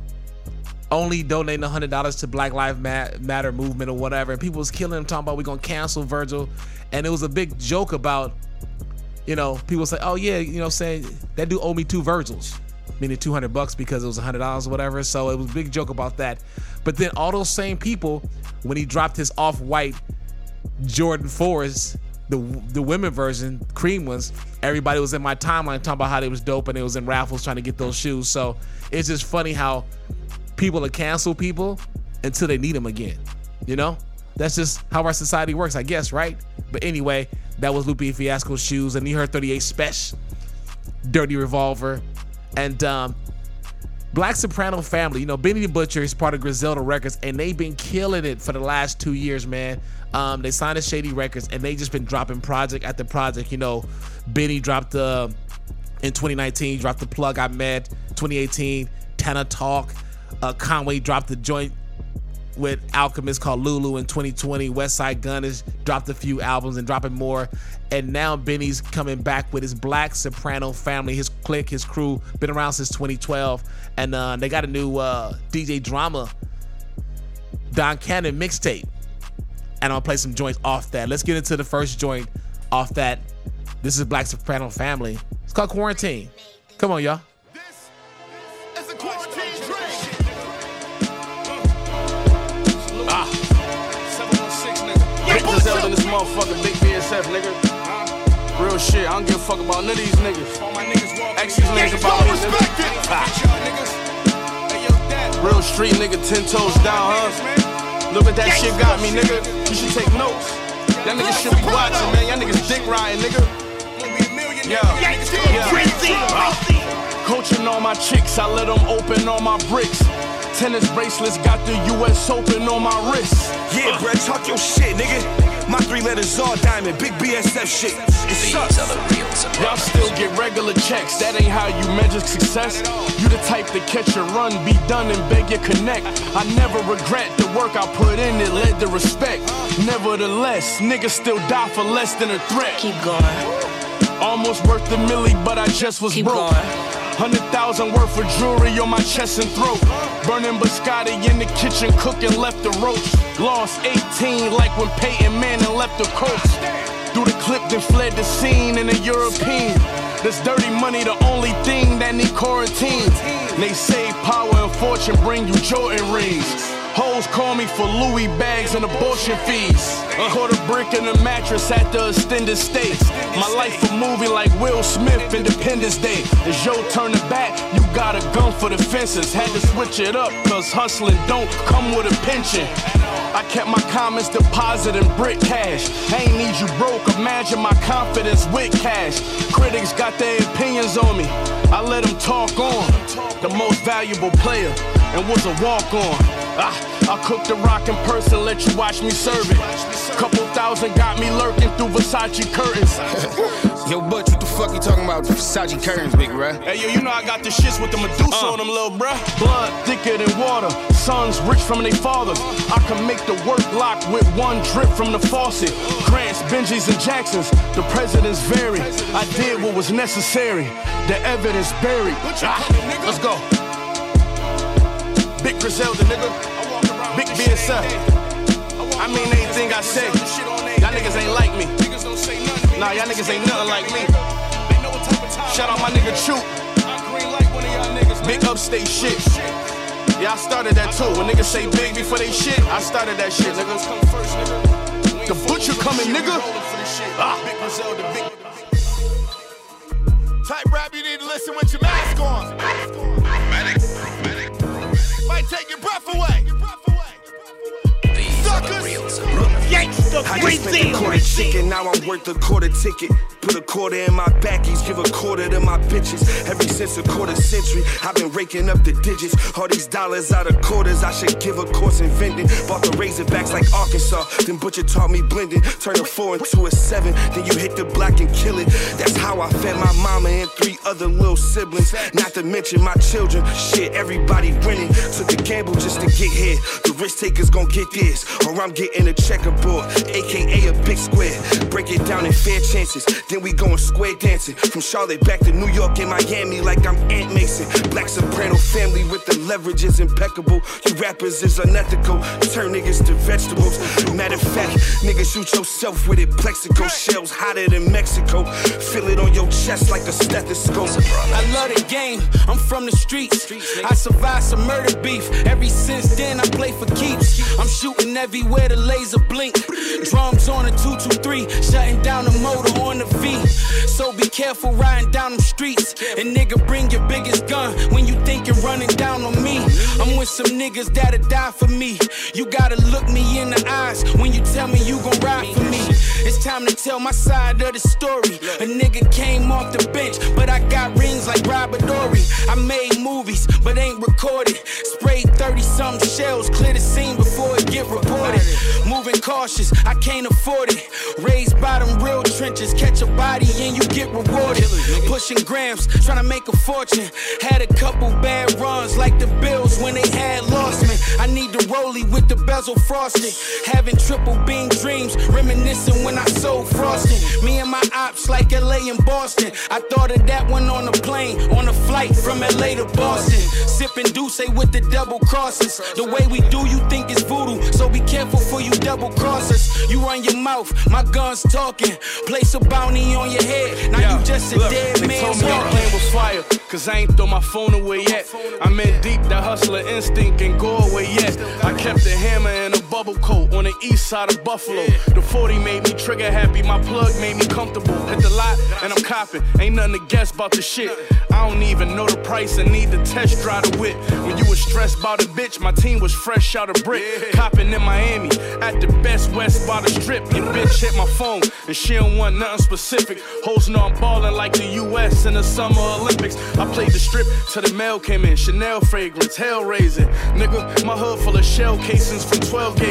only donating one hundred dollars to Black Lives Matter movement or whatever. And people was killing him, talking about we're going to cancel Virgil. And it was a big joke about, you know, people say, oh yeah, you know, saying that dude owe me two Virgils, meaning two hundred bucks because it was one hundred dollars or whatever. So it was a big joke about that. But then all those same people, when he dropped his off-white Jordan fours, the the women version, cream ones, everybody was in my timeline talking about how they was dope and it was in raffles trying to get those shoes. So it's just funny how people will cancel people until they need them again. You know? That's just how our society works, I guess, right? But anyway, that was Lupe Fiasco's shoes, and you heard thirty-eight Special, Dirty Revolver, and um, Black Soprano Family. You know, Benny the Butcher is part of Griselda Records, and they've been killing it for the last two years, man. Um, they signed to Shady Records, and they just been dropping project after project. You know, Benny dropped uh, in twenty nineteen, dropped The Plug I Met. twenty eighteen, Tana Talk. Uh, Conway dropped the joint with Alchemist called Lulu in twenty twenty. Westside Gunn has dropped a few albums and dropping more. And now Benny's coming back with his Black Soprano Family, his clique, his crew, been around since twenty twelve. And uh, they got a new uh, D J Drama, Don Cannon mixtape. And I'm gonna play some joints off that. Let's get into the first joint off that. This is Black Soprano Family. It's called Quarantine. Come on, y'all. Ah. Big Griselda in this motherfucker, big B S F, nigga. Real shit, I don't give a fuck about none of these niggas. Ask these niggas about me, nigga. Ah. Real street nigga, ten toes down, huh? Look at that shit got me, nigga. You should take notes. Y'all niggas should be watching, man. Y'all niggas dick riding, nigga. Yeah, yeah. Uh. Coaching all my chicks, I let them open all my bricks. Tennis bracelets got the U S Open on my wrist. Yeah, bruh, talk your shit, nigga. My three letters all diamond, big B S F shit. It sucks. Y'all still get regular checks, that ain't how you measure success. You the type to catch a run, be done and beg your connect. I never regret the work I put in, it led to respect. Nevertheless, niggas still die for less than a threat. Keep going. Almost worth the milli, but I just was Keep broke. going. Hundred thousand worth of jewelry on my chest and throat. Burning biscotti in the kitchen, cooking left the roach. Lost eighteen like when Peyton Manning left the coach. Through the clip, then fled the scene in a European. This dirty money, the only thing that need quarantine. They say power and fortune bring you Jordan rings. Hoes call me for Louis bags and abortion fees. Caught a brick in a mattress at the extended stay. My life a movie like Will Smith, Independence Day. It's your turn to bat, you got a gun for the fences. Had to switch it up, cause hustling don't come with a pension. I kept my comments deposit in brick cash. I ain't need you broke, imagine my confidence with cash. Critics got their opinions on me, I let them talk on. The most valuable player, and was a walk-on. Ah, I cook the rock in person, let you watch me serve it. Couple thousand got me lurking through Versace curtains. Yo, Butch, what the fuck you talking about Versace curtains, big bruh? Hey, yo, you know I got the shits with the Medusa uh. on them, little bruh. Blood thicker than water, sons rich from their fathers. I can make the work lock with one drip from the faucet. Grants, Benjis, and Jacksons, the presidents vary. I did what was necessary, the evidence buried. Ah, let's go. Big Griselda, nigga. Big B S F. I mean anything I say. Y'all niggas ain't like me. Nah, y'all niggas ain't nothing like me. Shout out my nigga Choop. Big upstate shit. Yeah, I started that too. When niggas say big before they shit, I started that shit, nigga. The butcher coming, nigga. Ah. Type rap you need to listen with your mask on. Might take your breath away. Suckers. I just spent a quarter chicken, now I'm worth a quarter ticket. Put a quarter in my backies, give a quarter to my bitches. Ever since a quarter century, I've been raking up the digits. All these dollars out of quarters, I should give a course in vending. Bought the Razorbacks like Arkansas, then Butcher taught me blending. Turn a four into a seven, then you hit the block and kill it. That's how I fed my mama and three other little siblings. Not to mention my children, shit, everybody winning. Took a gamble just to get here. The risk takers gon' get this, or I'm getting a checkerboard, A K A a big square. Break it down in fair chances. Then we going square dancing. From Charlotte back to New York and Miami like I'm Aunt Mason. Black soprano family with the leverage is impeccable. You rappers is unethical. Turn niggas to vegetables. Matter of fact, niggas shoot yourself with it. Plexico shells hotter than Mexico. Feel it on your chest like a stethoscope. I love the game. I'm from the streets. I survived some murder beef. Ever since then I play for keeps. I'm shooting everywhere the laser blink. Drums on a two two three. Shutting down the motor on the V. So be careful riding down them streets. And nigga, bring your biggest gun when you think you're running down on me. I'm with some niggas that'll die for me. You gotta look me in the eyes when you tell me you gon' ride for me. It's time to tell my side of the story. A nigga came off the bench, but I got rings like Robert Dory. I made movies, but ain't recorded. Sprayed thirty something shells, clear the scene before it get reported. Moving cautious, I can't afford it. Raised by them real trenches, catch a body and you get rewarded. Pushing grams, trying to make a fortune. Had a couple bad runs like the Bills when they had lost me. I need the rollie with the bezel frosted. Having triple beam dreams, reminiscing when I sold frosting. Me and my ops like L A and Boston. I thought of that one on the plane, on a flight from L A to Boston. Sipping Douce with the double crosses. The way we do you think it's voodoo, so be careful for you double crossers. You run your mouth, my gun's talking. Place a bounty on your head, now yeah, you just a look, dead they man told me walking. the plane was fire, cause I ain't throw my phone away yet. I'm in deep, that hustler instinct ain't go away yet. I kept a hammer and a bubble coat on the east side of Buffalo. The forty made me trigger happy, my plug made me comfortable. Hit the lot and I'm copping, ain't nothing to guess about the shit. I don't even know the price and need to test drive the whip. When you was stressed about a bitch, my team was fresh out of brick. Copping in Miami, at the Best West by the strip. Your bitch hit my phone and she don't want nothing specific. Hoes know I'm ballin' like the U S in the Summer Olympics. I played the strip till the mail came in. Chanel fragrance, hell raising. Nigga, my hood full of shell casings from twelve gauge.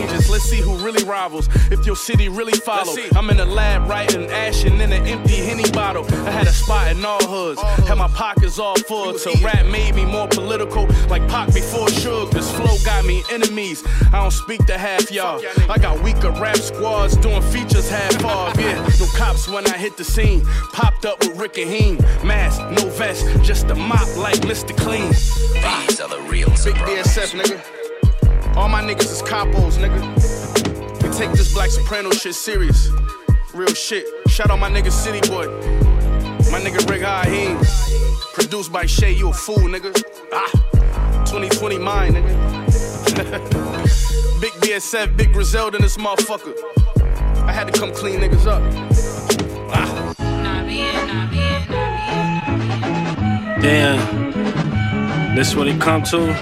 stages. Let's see who really rivals. If your city really follow. I'm in the lab writing ashin' in an empty Henny bottle. I had a spot in all hoods. Had my pockets all full. So rap made me more political. Like Pac before Suge. This flow got me enemies. I don't speak to half y'all. I got weaker rap squads doing features half off. Yeah, no cops when I hit the scene. Popped up with Rick and Heen. Mask, no vest, just a mop like Mister Clean. These are the real Big B S F, nigga. All my niggas is capos, nigga. We take this Black Soprano shit serious. Real shit. Shout out my nigga City Boy. My nigga Rick Haheen. Produced by Shay, you a fool, nigga. Ah, twenty twenty mine, nigga. Big B S F, Big Griselda in this motherfucker. I had to come clean niggas up. Ah. Damn, this what it come to?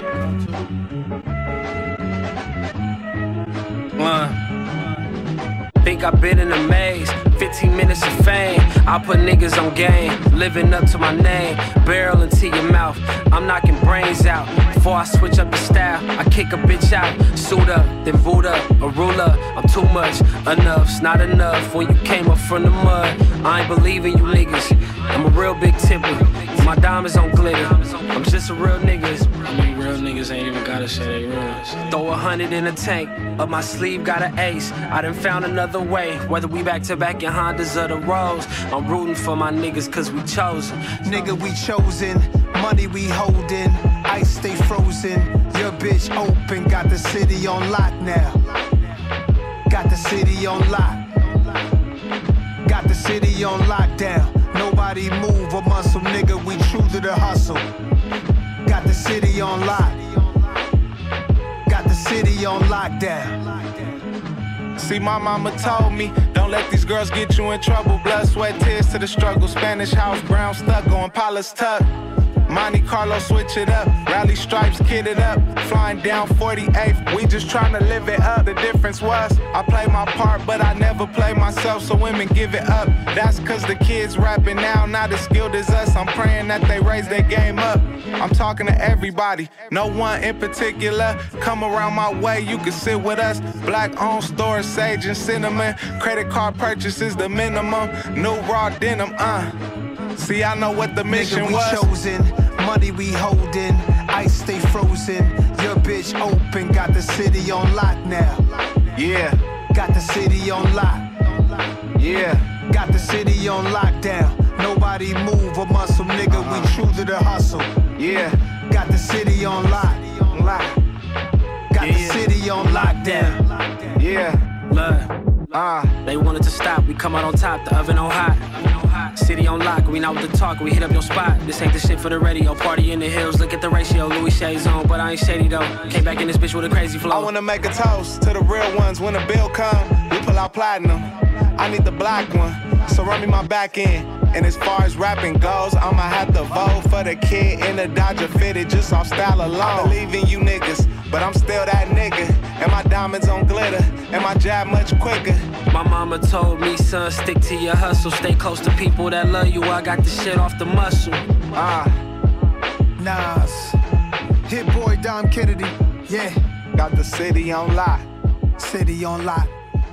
Uh, think I've been in a maze, fifteen minutes of fame. I put niggas on game, living up to my name. Barrel into your mouth, I'm knocking brains out. Before I switch up the style, I kick a bitch out. Suit up, then boot up, a ruler. I'm too much, enough's not enough. When you came up from the mud, I ain't believing you niggas. I'm a real big tipper, my diamonds on glitter. I'm just a real niggas. I mean, real niggas ain't even gotta say they real. Throw a hundred in a tank, up my sleeve got an ace. I done found another way, whether we back to back in Hondas or the Rolls. I'm rooting for my niggas cause we chosen. Nigga, we chosen, money we holding, ice stay frozen. Your bitch open, got the city on lock now. Got the city on lock. Got the city on lockdown. Nobody move a muscle, nigga, we true to the hustle. Got the city on lock. Got the city on lockdown. See, my mama told me, don't let these girls get you in trouble. Blood, sweat, tears to the struggle. Spanish house, brown stucco, Impala's tuck. Monte Carlo, switch it up. Rally stripes, kid it up. Flying down forty-eighth, we just trying to live it up. The difference was, I play my part, but I never play myself, so women give it up. That's cause the kids rapping now, not as skilled as us. I'm praying that they raise their game up. I'm talking to everybody, no one in particular. Come around my way, you can sit with us. Black owned stores, sage and cinnamon. Credit card purchases the minimum. New raw denim, uh. See, I know what the mission nigga, we was. Chosen, money we holding, ice stay frozen. Your bitch open, got the city on lock now. Yeah. Got the city on lock. Yeah. Got the city on lockdown. Nobody move a muscle, nigga. Uh-huh. We true to the hustle. Yeah. Got the city on lock. Lock. Got yeah. the city on lockdown. Yeah. Look. Uh. They wanted to stop, we come out on top, the oven on hot. City on lock, we not with the talk, we hit up your spot. This ain't the shit for the radio, party in the hills, look at the ratio. Louis Shades on, but I ain't shady though. Came back in this bitch with a crazy flow. I wanna make a toast to the real ones. When the bill come, we pull out platinum. I need the black one, so run me my back end. And as far as rapping goes, I'ma have to vote for the kid in the Dodger fitted just off style alone. I believe in you niggas, but I'm still that nigga. And my diamonds on glitter, and my jab much quicker. My mama told me, son, stick to your hustle. Stay close to people that love you. I got the shit off the muscle. Ah. Nas. Hit boy Dom Kennedy. Yeah. Got the city on lock. City on lock.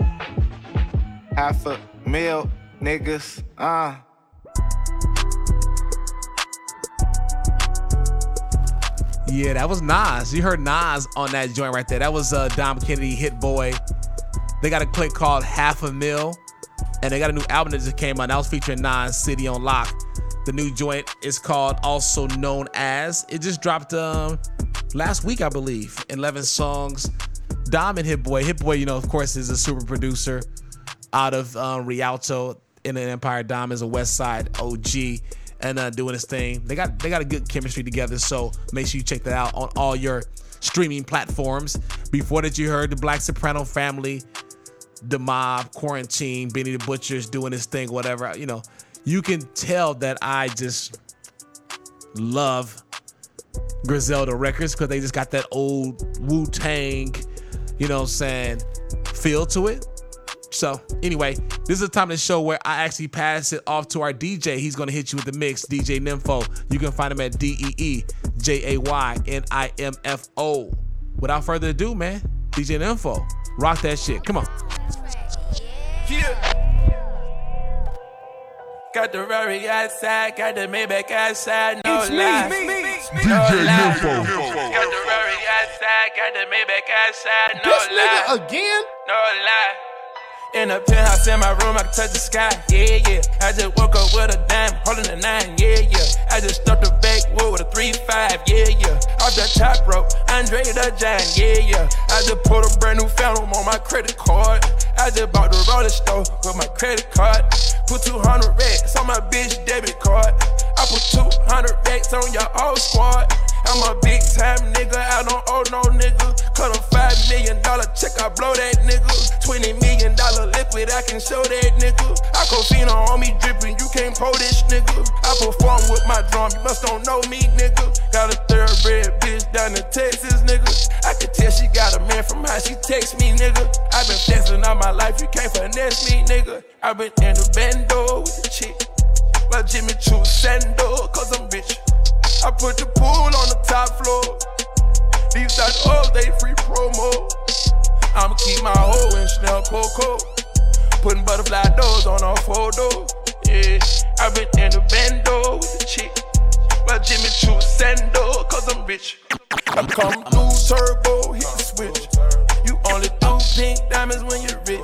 Half a mil niggas. Ah. Uh. Yeah, that was Nas. You heard Nas on that joint right there. That was uh, Dom Kennedy, Hit Boy. They got a click called Half a Mil, and they got a new album that just came out. That was featuring Nas, City on Lock. The new joint is called Also Known As. It just dropped um, last week, I believe. eleven songs. Dom and Hit Boy. Hit Boy, you know, of course, is a super producer out of um, Rialto in the Empire. Dom is a West Side O G. And uh, doing his thing. They got they got a good chemistry together, so make sure you check that out on all your streaming platforms. Before that, you heard the Black Soprano family, the Mob, Quarantine, Benny the Butcher's doing his thing, whatever. You know, you can tell that I just love Griselda Records because they just got that old Wu-Tang, you know what I'm saying, feel to it. So anyway, this is the time of the show where I actually pass it off to our D J. He's going to hit you with the mix, D J Nympho. You can find him at D E E J A Y N I M F O. Without further ado, man, D J Nympho. Rock that shit. Come on. Yeah. Got the Rari outside, got the Maybach outside, no it's lie. Me, me, me. No D J lie. Nympho. Got the Rari outside, got the Maybach outside, no This lie. nigga again? No lie. In a penthouse in my room, I can touch the sky, yeah, yeah. I just woke up with a dime, holding a nine, yeah, yeah. I just stuffed the backwood with a three five, yeah, yeah. Off the top rope, Andre the Giant, yeah, yeah. I just put a brand new Phantom on my credit card. I just bought the roller store with my credit card. Put two hundred racks on my bitch debit card. I put two hundred racks on your old squad. I'm a big time nigga, I don't owe no nigga. Cut a five million dollar check, I blow that nigga. Twenty million dollar liquid, I can show that nigga. Aquafina on me dripping, you can't pull this nigga. I perform with my drum, you must don't know me, nigga. Got a thoroughbred bitch down in Texas, nigga. I can tell she got a man from how she text me, nigga. I been flexing all my life, you can't finesse me, nigga. I been in the bando with the chick, like Jimmy Choo Sando, cause I'm rich. I put the pool on the top floor. These are the they free promo. I'ma keep my hoe in Chanel Coco. Putting butterfly doors on our photo. Yeah, I been in the bando with the chick, like Jimmy Choo Sando, cause I'm rich. I'm coming through turbo, hit the switch. You only do pink diamonds when you're rich.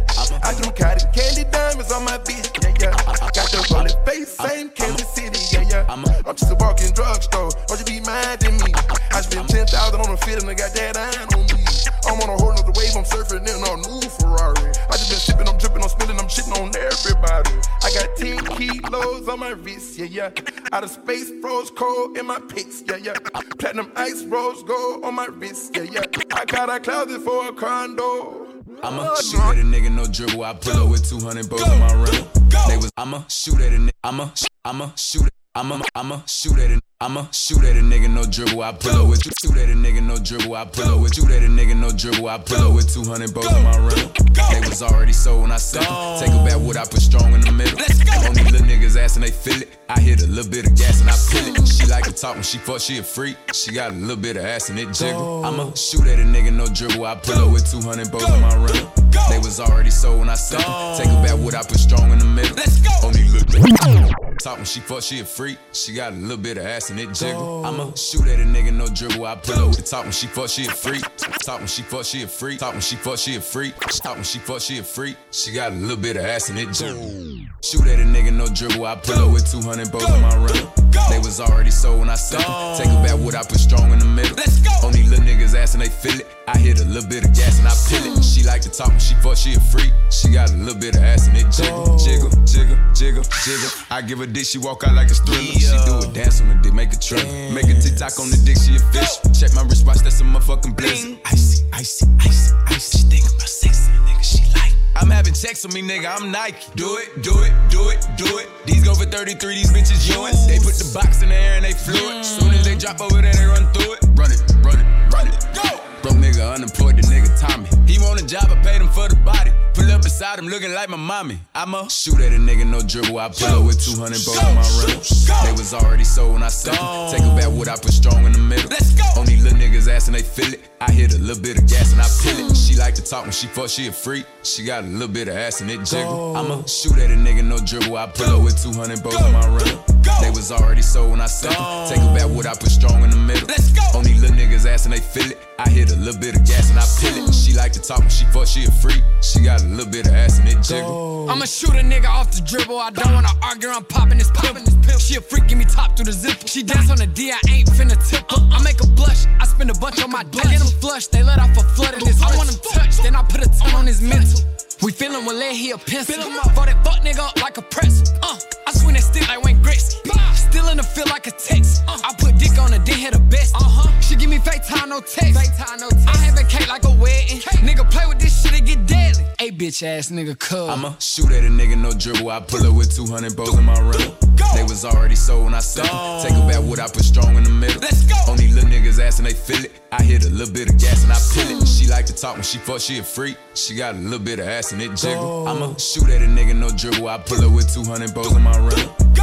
I do cotton candy diamonds on my bitch, yeah, yeah. Got the rolling face, same Kansas City, yeah, yeah. I'm just a walking drugstore, don't you be minding me. I spent ten thousand on a fit and I got that iron on me. I'm on a whole nother wave, I'm surfing in a new Ferrari. I just been sipping, I'm dripping, I'm spilling, I'm shitting on everybody. I got ten kilos on my wrist, yeah, yeah. Out of space, froze cold in my pics, yeah, yeah. Platinum ice, rose gold on my wrist, yeah, yeah. I got a closet for a condo. I'ma shoot at a nigga, no dribble. I pull up with two hundred bows in my rental. They was, I'ma shoot at a nigga. I'ma, I'ma shoot. I'ma, I'ma shoot at a. I'ma shoot at a nigga, no dribble. I pull up with two. Shoot at a nigga, no dribble. I pull up with. Shoot at a nigga, no dribble. I pull up with two hundred bows in my rental. They was already sold when I said them. Take a back wood, I put strong in the middle. On these little niggas ass and they feel it. I hit a little bit of gas and I peel it. She like to talk when she fuck, she a freak. She got a little bit of ass and it jiggle. I'ma shoot at a nigga, no dribble. I pull up with two hundred bows in my rental. They was already sold when I said them. Take a back wood, I put strong in the middle. On these little talk when she fuck, she a freak. She got a little bit of ass and it jiggle. I'ma shoot at a nigga, no dribble. I pull up with the talk when she fuck, she a freak. Talk when she fuck, she a freak. Talk when she fuck, she a freak. Talk when she fuck, she a freak. She got a little bit of ass and it jiggle. Shoot at a nigga, no dribble. I pull up with two hundred bows in my rental. They was already sold when I said them. Take a back wood, I put strong in the middle. On these little niggas ass and they feel it. I hit a little bit of gas and I peel it. She like to talk when she fuck, she a freak. She got a little bit of ass and it jiggle. Jiggle, jiggle, jiggle, jiggle. I give her dick, she walk out like a thriller. She do a dance on the dick, make a trip. Make a TikTok on the dick, she a fish. Check my wristwatch, that's a motherfucking blizzard. Icy, icy, icy, icy. She think about sex, nigga, she like. I'm having checks on me, nigga, I'm Nike. Do it, do it, do it, do it. These go for thirty-three, these bitches yours. They put the box in the air and they flew it. Soon as they drop over there, they run through it. Run it, run it, run it, go! Broke nigga, unemployed, the nigga Tommy. He want a job, I paid him for the body. Pull up beside him, looking like my mommy. I'ma shoot at a nigga, no dribble. I pull up with two hundred bows in my rental. They was already sold when I said them. Take a back wood, I put strong in the middle. On these little niggas ass and they feel it. I hit a little bit of gas and I peel it. She like to talk when she fuck, she a freak. She got a little bit of ass and it jiggle. I'ma shoot at a nigga, no dribble. I pull up with two hundred bows in my rental. They was already sold when I said them. Take a back wood, I put strong in the middle. On these little niggas ass and they feel it. I hit a little bit of gas and I peel it. She like to talk when she fuck, she a freak. She got a little bit of ass and it jiggle. I'ma shoot a nigga off the dribble. I don't wanna argue, I'm popping this pimple. She a freak, give me top through the zipper. She dance on the D, I ain't finna tip her. I make her blush, I spend a bunch on my dick. I get them flushed, they let off a flood of this. I want him touched, then I put a ton on his mental. We feelin' with lead, he a pencil. For that fuck nigga up like a press. Uh, I swing that stick like Wayne Gretzky. Still in the feel like a text. Uh, I put dick on her, then hit the best. Uh-huh. She give me fake time, no text. Fake time, no text. I have a cake like a wedding. Cake. Nigga play with this shit, it get deadly. Hey, bitch ass nigga, cuz. I'ma shoot at a nigga, no dribble. I pull up with two hundred bows in my rental. They was already sold when I said them. Take a back wood, I put strong in the middle. On these little niggas ass and they feel it. I hit a little bit of gas and I peel it. She like to talk when she fuck, she a freak. She got a little bit of ass and it jiggle. I'ma shoot at a nigga, no dribble. I pull up with two hundred bows in my rental.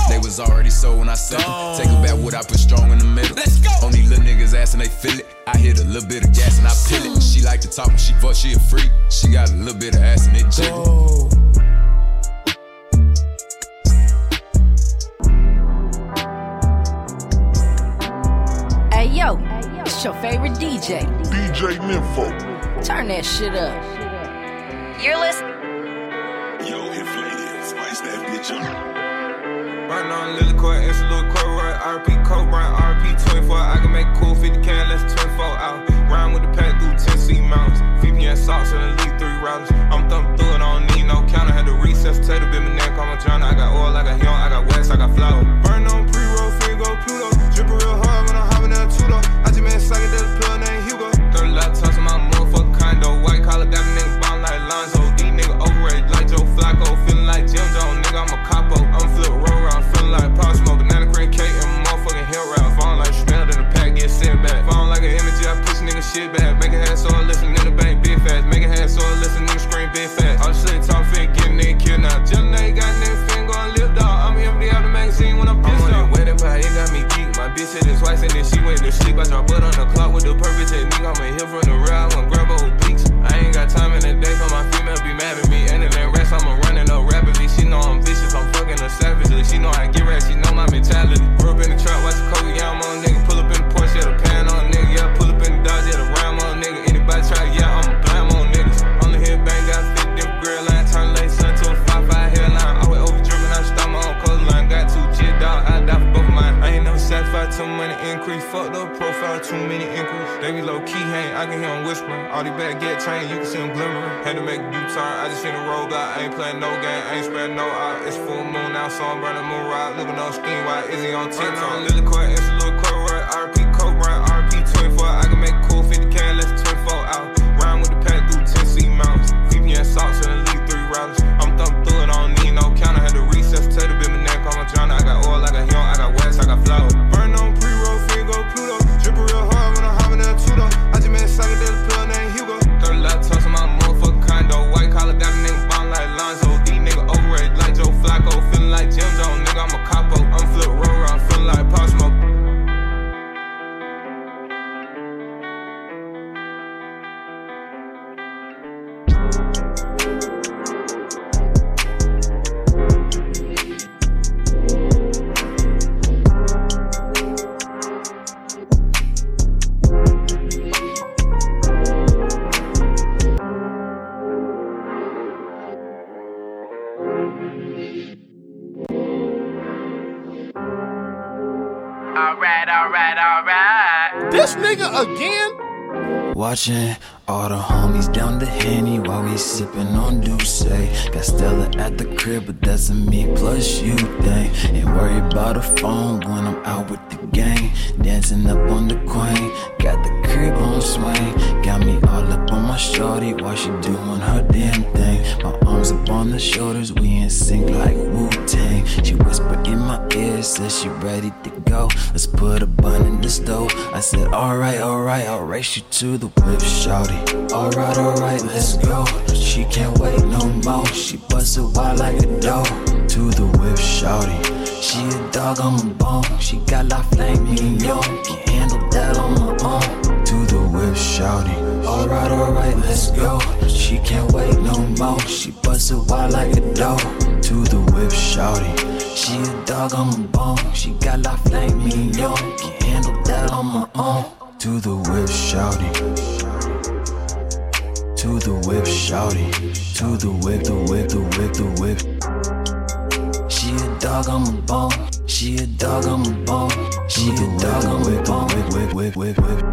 They was already sold when I said it. Take it back what I put strong in the middle. Let's go. Only little niggas ass and they feel it. I hit a little bit of gas and I peel it. She like to talk when she fuck, she a freak. She got a little bit of ass and it jiggle. Hey yo, it's your favorite D J. D J Nympho. Turn that shit up. You're listening. Yo, inflated. Spice that bitch up. Right on Lily Court, it's a little court, right? R P Code, right? R P twenty-four. I can make cool fifty can, less twenty-four out. Round with the pack through Tennessee mountains. fifty and salts in the league, three routers. I'm thumping through it, I don't need no counter. Had to recess, tater, bit my neck, I'm a drowner. I got oil, I got young, I got west, I got flour. Burn on pre-roll, finger, Pluto. Drippin' real hard when I'm hopping down Tudo. I just made a socket, there's a pill named Hugo. thirty laptops in my motherfucking condo. White collar, got a nigga bomb like Lonzo. These niggas overrated like Joe Flacco. Feeling like Jim Jones, nigga, I'm a capo. I'm flip roll around, feeling like Pop Smoke. Banana cream cake and motherfucking hill route. Falling like smelled in the pack, get sent back. Falling like an image, I push nigga shit back. Make a head so I listen in the bank, big fast. Make a head so I listen, nigga scream big fast. All the shit talk, fin, get a nigga killed now. Jelly nigga got nigga fin, gon' live dog. I'm M D out the magazine when I'm pissed off. Wedding pie, it got me geek. My bitch hit his wife and then she went to sleep. I drop butt on the clock with the perfect technique. I'm a hit from the real, I wanna grab old peaks. I ain't got time in the day for my female be mad at me. And then rest, I'm a running up rapidly. She know I'm vicious, I'm fucking her savagely. She know I get right, she know my mentality. Grew up in the trap, watch the Kobe, yeah, I'm on nigga. Pull up in the Porsche, yeah, the pan on nigga. Yeah, pull up in the Dodge, yeah, the Ram on nigga. Anybody try, yeah, I'm a blam on niggas. On the hit bang, got fifty different grill line. Turn late sun to a five five hairline. Always over dripping, I stop my own coastline. Got two jit dog, I die for both of mine. I ain't never satisfied too money increase. Fucked up profile, too many increase. They be low key hang, I can hear them whispering. All these bad get trained, you can see them glimmering. Had to make a U-turn, I just seen a road block. I ain't playing no game, I ain't spreading no out. It's full moon now, so I'm burning moon ride. Living on scheme, why is he on TikTok? Right now, Lily Court, it's a little court, right? R P Code, right? R P twenty-four. I can make cool fifty can, less twenty-four out. Round with the pack through Tennessee mountains. fifty and salts in the league, three routers. I'm thumping through it, I don't need no counter. Had to recess, tater, bit my neck, I'm a drowner. I got oil, I got young, I got west, I got flour. Burn on pre-roll, finger, Pluto. Drippin' real hard when I'm hopping down Tudo. I just made a socket, there's a pill named Hugo. thirty laptops in my motherfucking condo. White collar, got a nigga bomb like Lonzo. These niggas overrated like Joe Flacco. Feeling like Jim Jones, nigga, I'm a capo. I'm flip roll around, feeling like Pop Smoke. Alright, alright, alright. This nigga again? Watching all the homies down the Henny while we sippin' on Douce. Got Stella at the crib, but that's a me plus you thing. Ain't worried about a phone when I'm out with the gang. Dancing up on the queen, got the crib on swing. Got me all up on my shorty while she doing her damn thing. My arms up on the shoulders, we in sync like Wu-Tang. She whisper in my ear, says she ready to go. Let's put a bun in the stove. I said, alright, alright, I'll race you to the whip, shawty. Alright, alright, let's go. She can't wait no more. She bust it wide like a dog. To the whip, shawty. She a dog, I'm a bone. She got la flame mignon. Can't handle that on my own. To the whip, shawty. Alright, alright, let's go. She can't wait no more. She bust it wide like a dog. To the whip, shawty. She a dog, I'm a bone. She got la flame mignon. Can't handle that on my own. To the whip, shawty. To the whip, shawty. To the whip, the whip, the whip, the whip. She a dog, I'm a bone. She a dog, I'm a bone. She a dog, I'm a bone. Whip, whip, whip, whip, whip.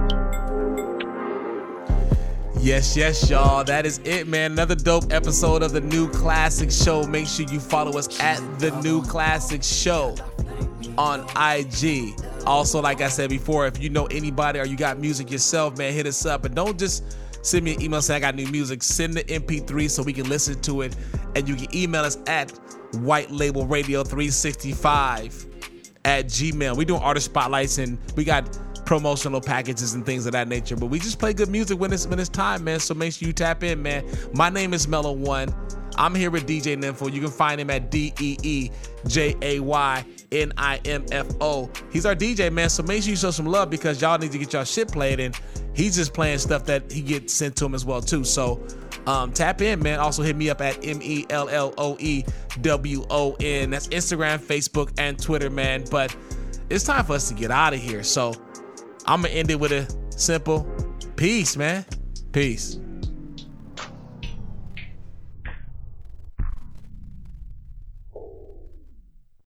Yes, yes, y'all. That is it, man. Another dope episode of the New Classic Show. Make sure you follow us at the New Classic Show on I G. Also, like I said before, if you know anybody or you got music yourself, man, hit us up. And don't just send me an email saying I got new music. Send the M P three so we can listen to it. And you can email us at white label radio three sixty-five at gmail. We doing artist spotlights and we got promotional packages and things of that nature. But we just play good music when it's when it's time, man. So make sure you tap in, man. My name is Mellow One. I'm here with D J Nympho. You can find him at D E E J A Y N I M F O. He's our D J, man, so make sure you show some love because y'all need to get y'all shit played, and he's just playing stuff that he gets sent to him as well, too. So um, tap in, man. Also hit me up at M E L L O E W O N. That's Instagram, Facebook, and Twitter, man. But it's time for us to get out of here. So I'm going to end it with a simple peace, man. Peace.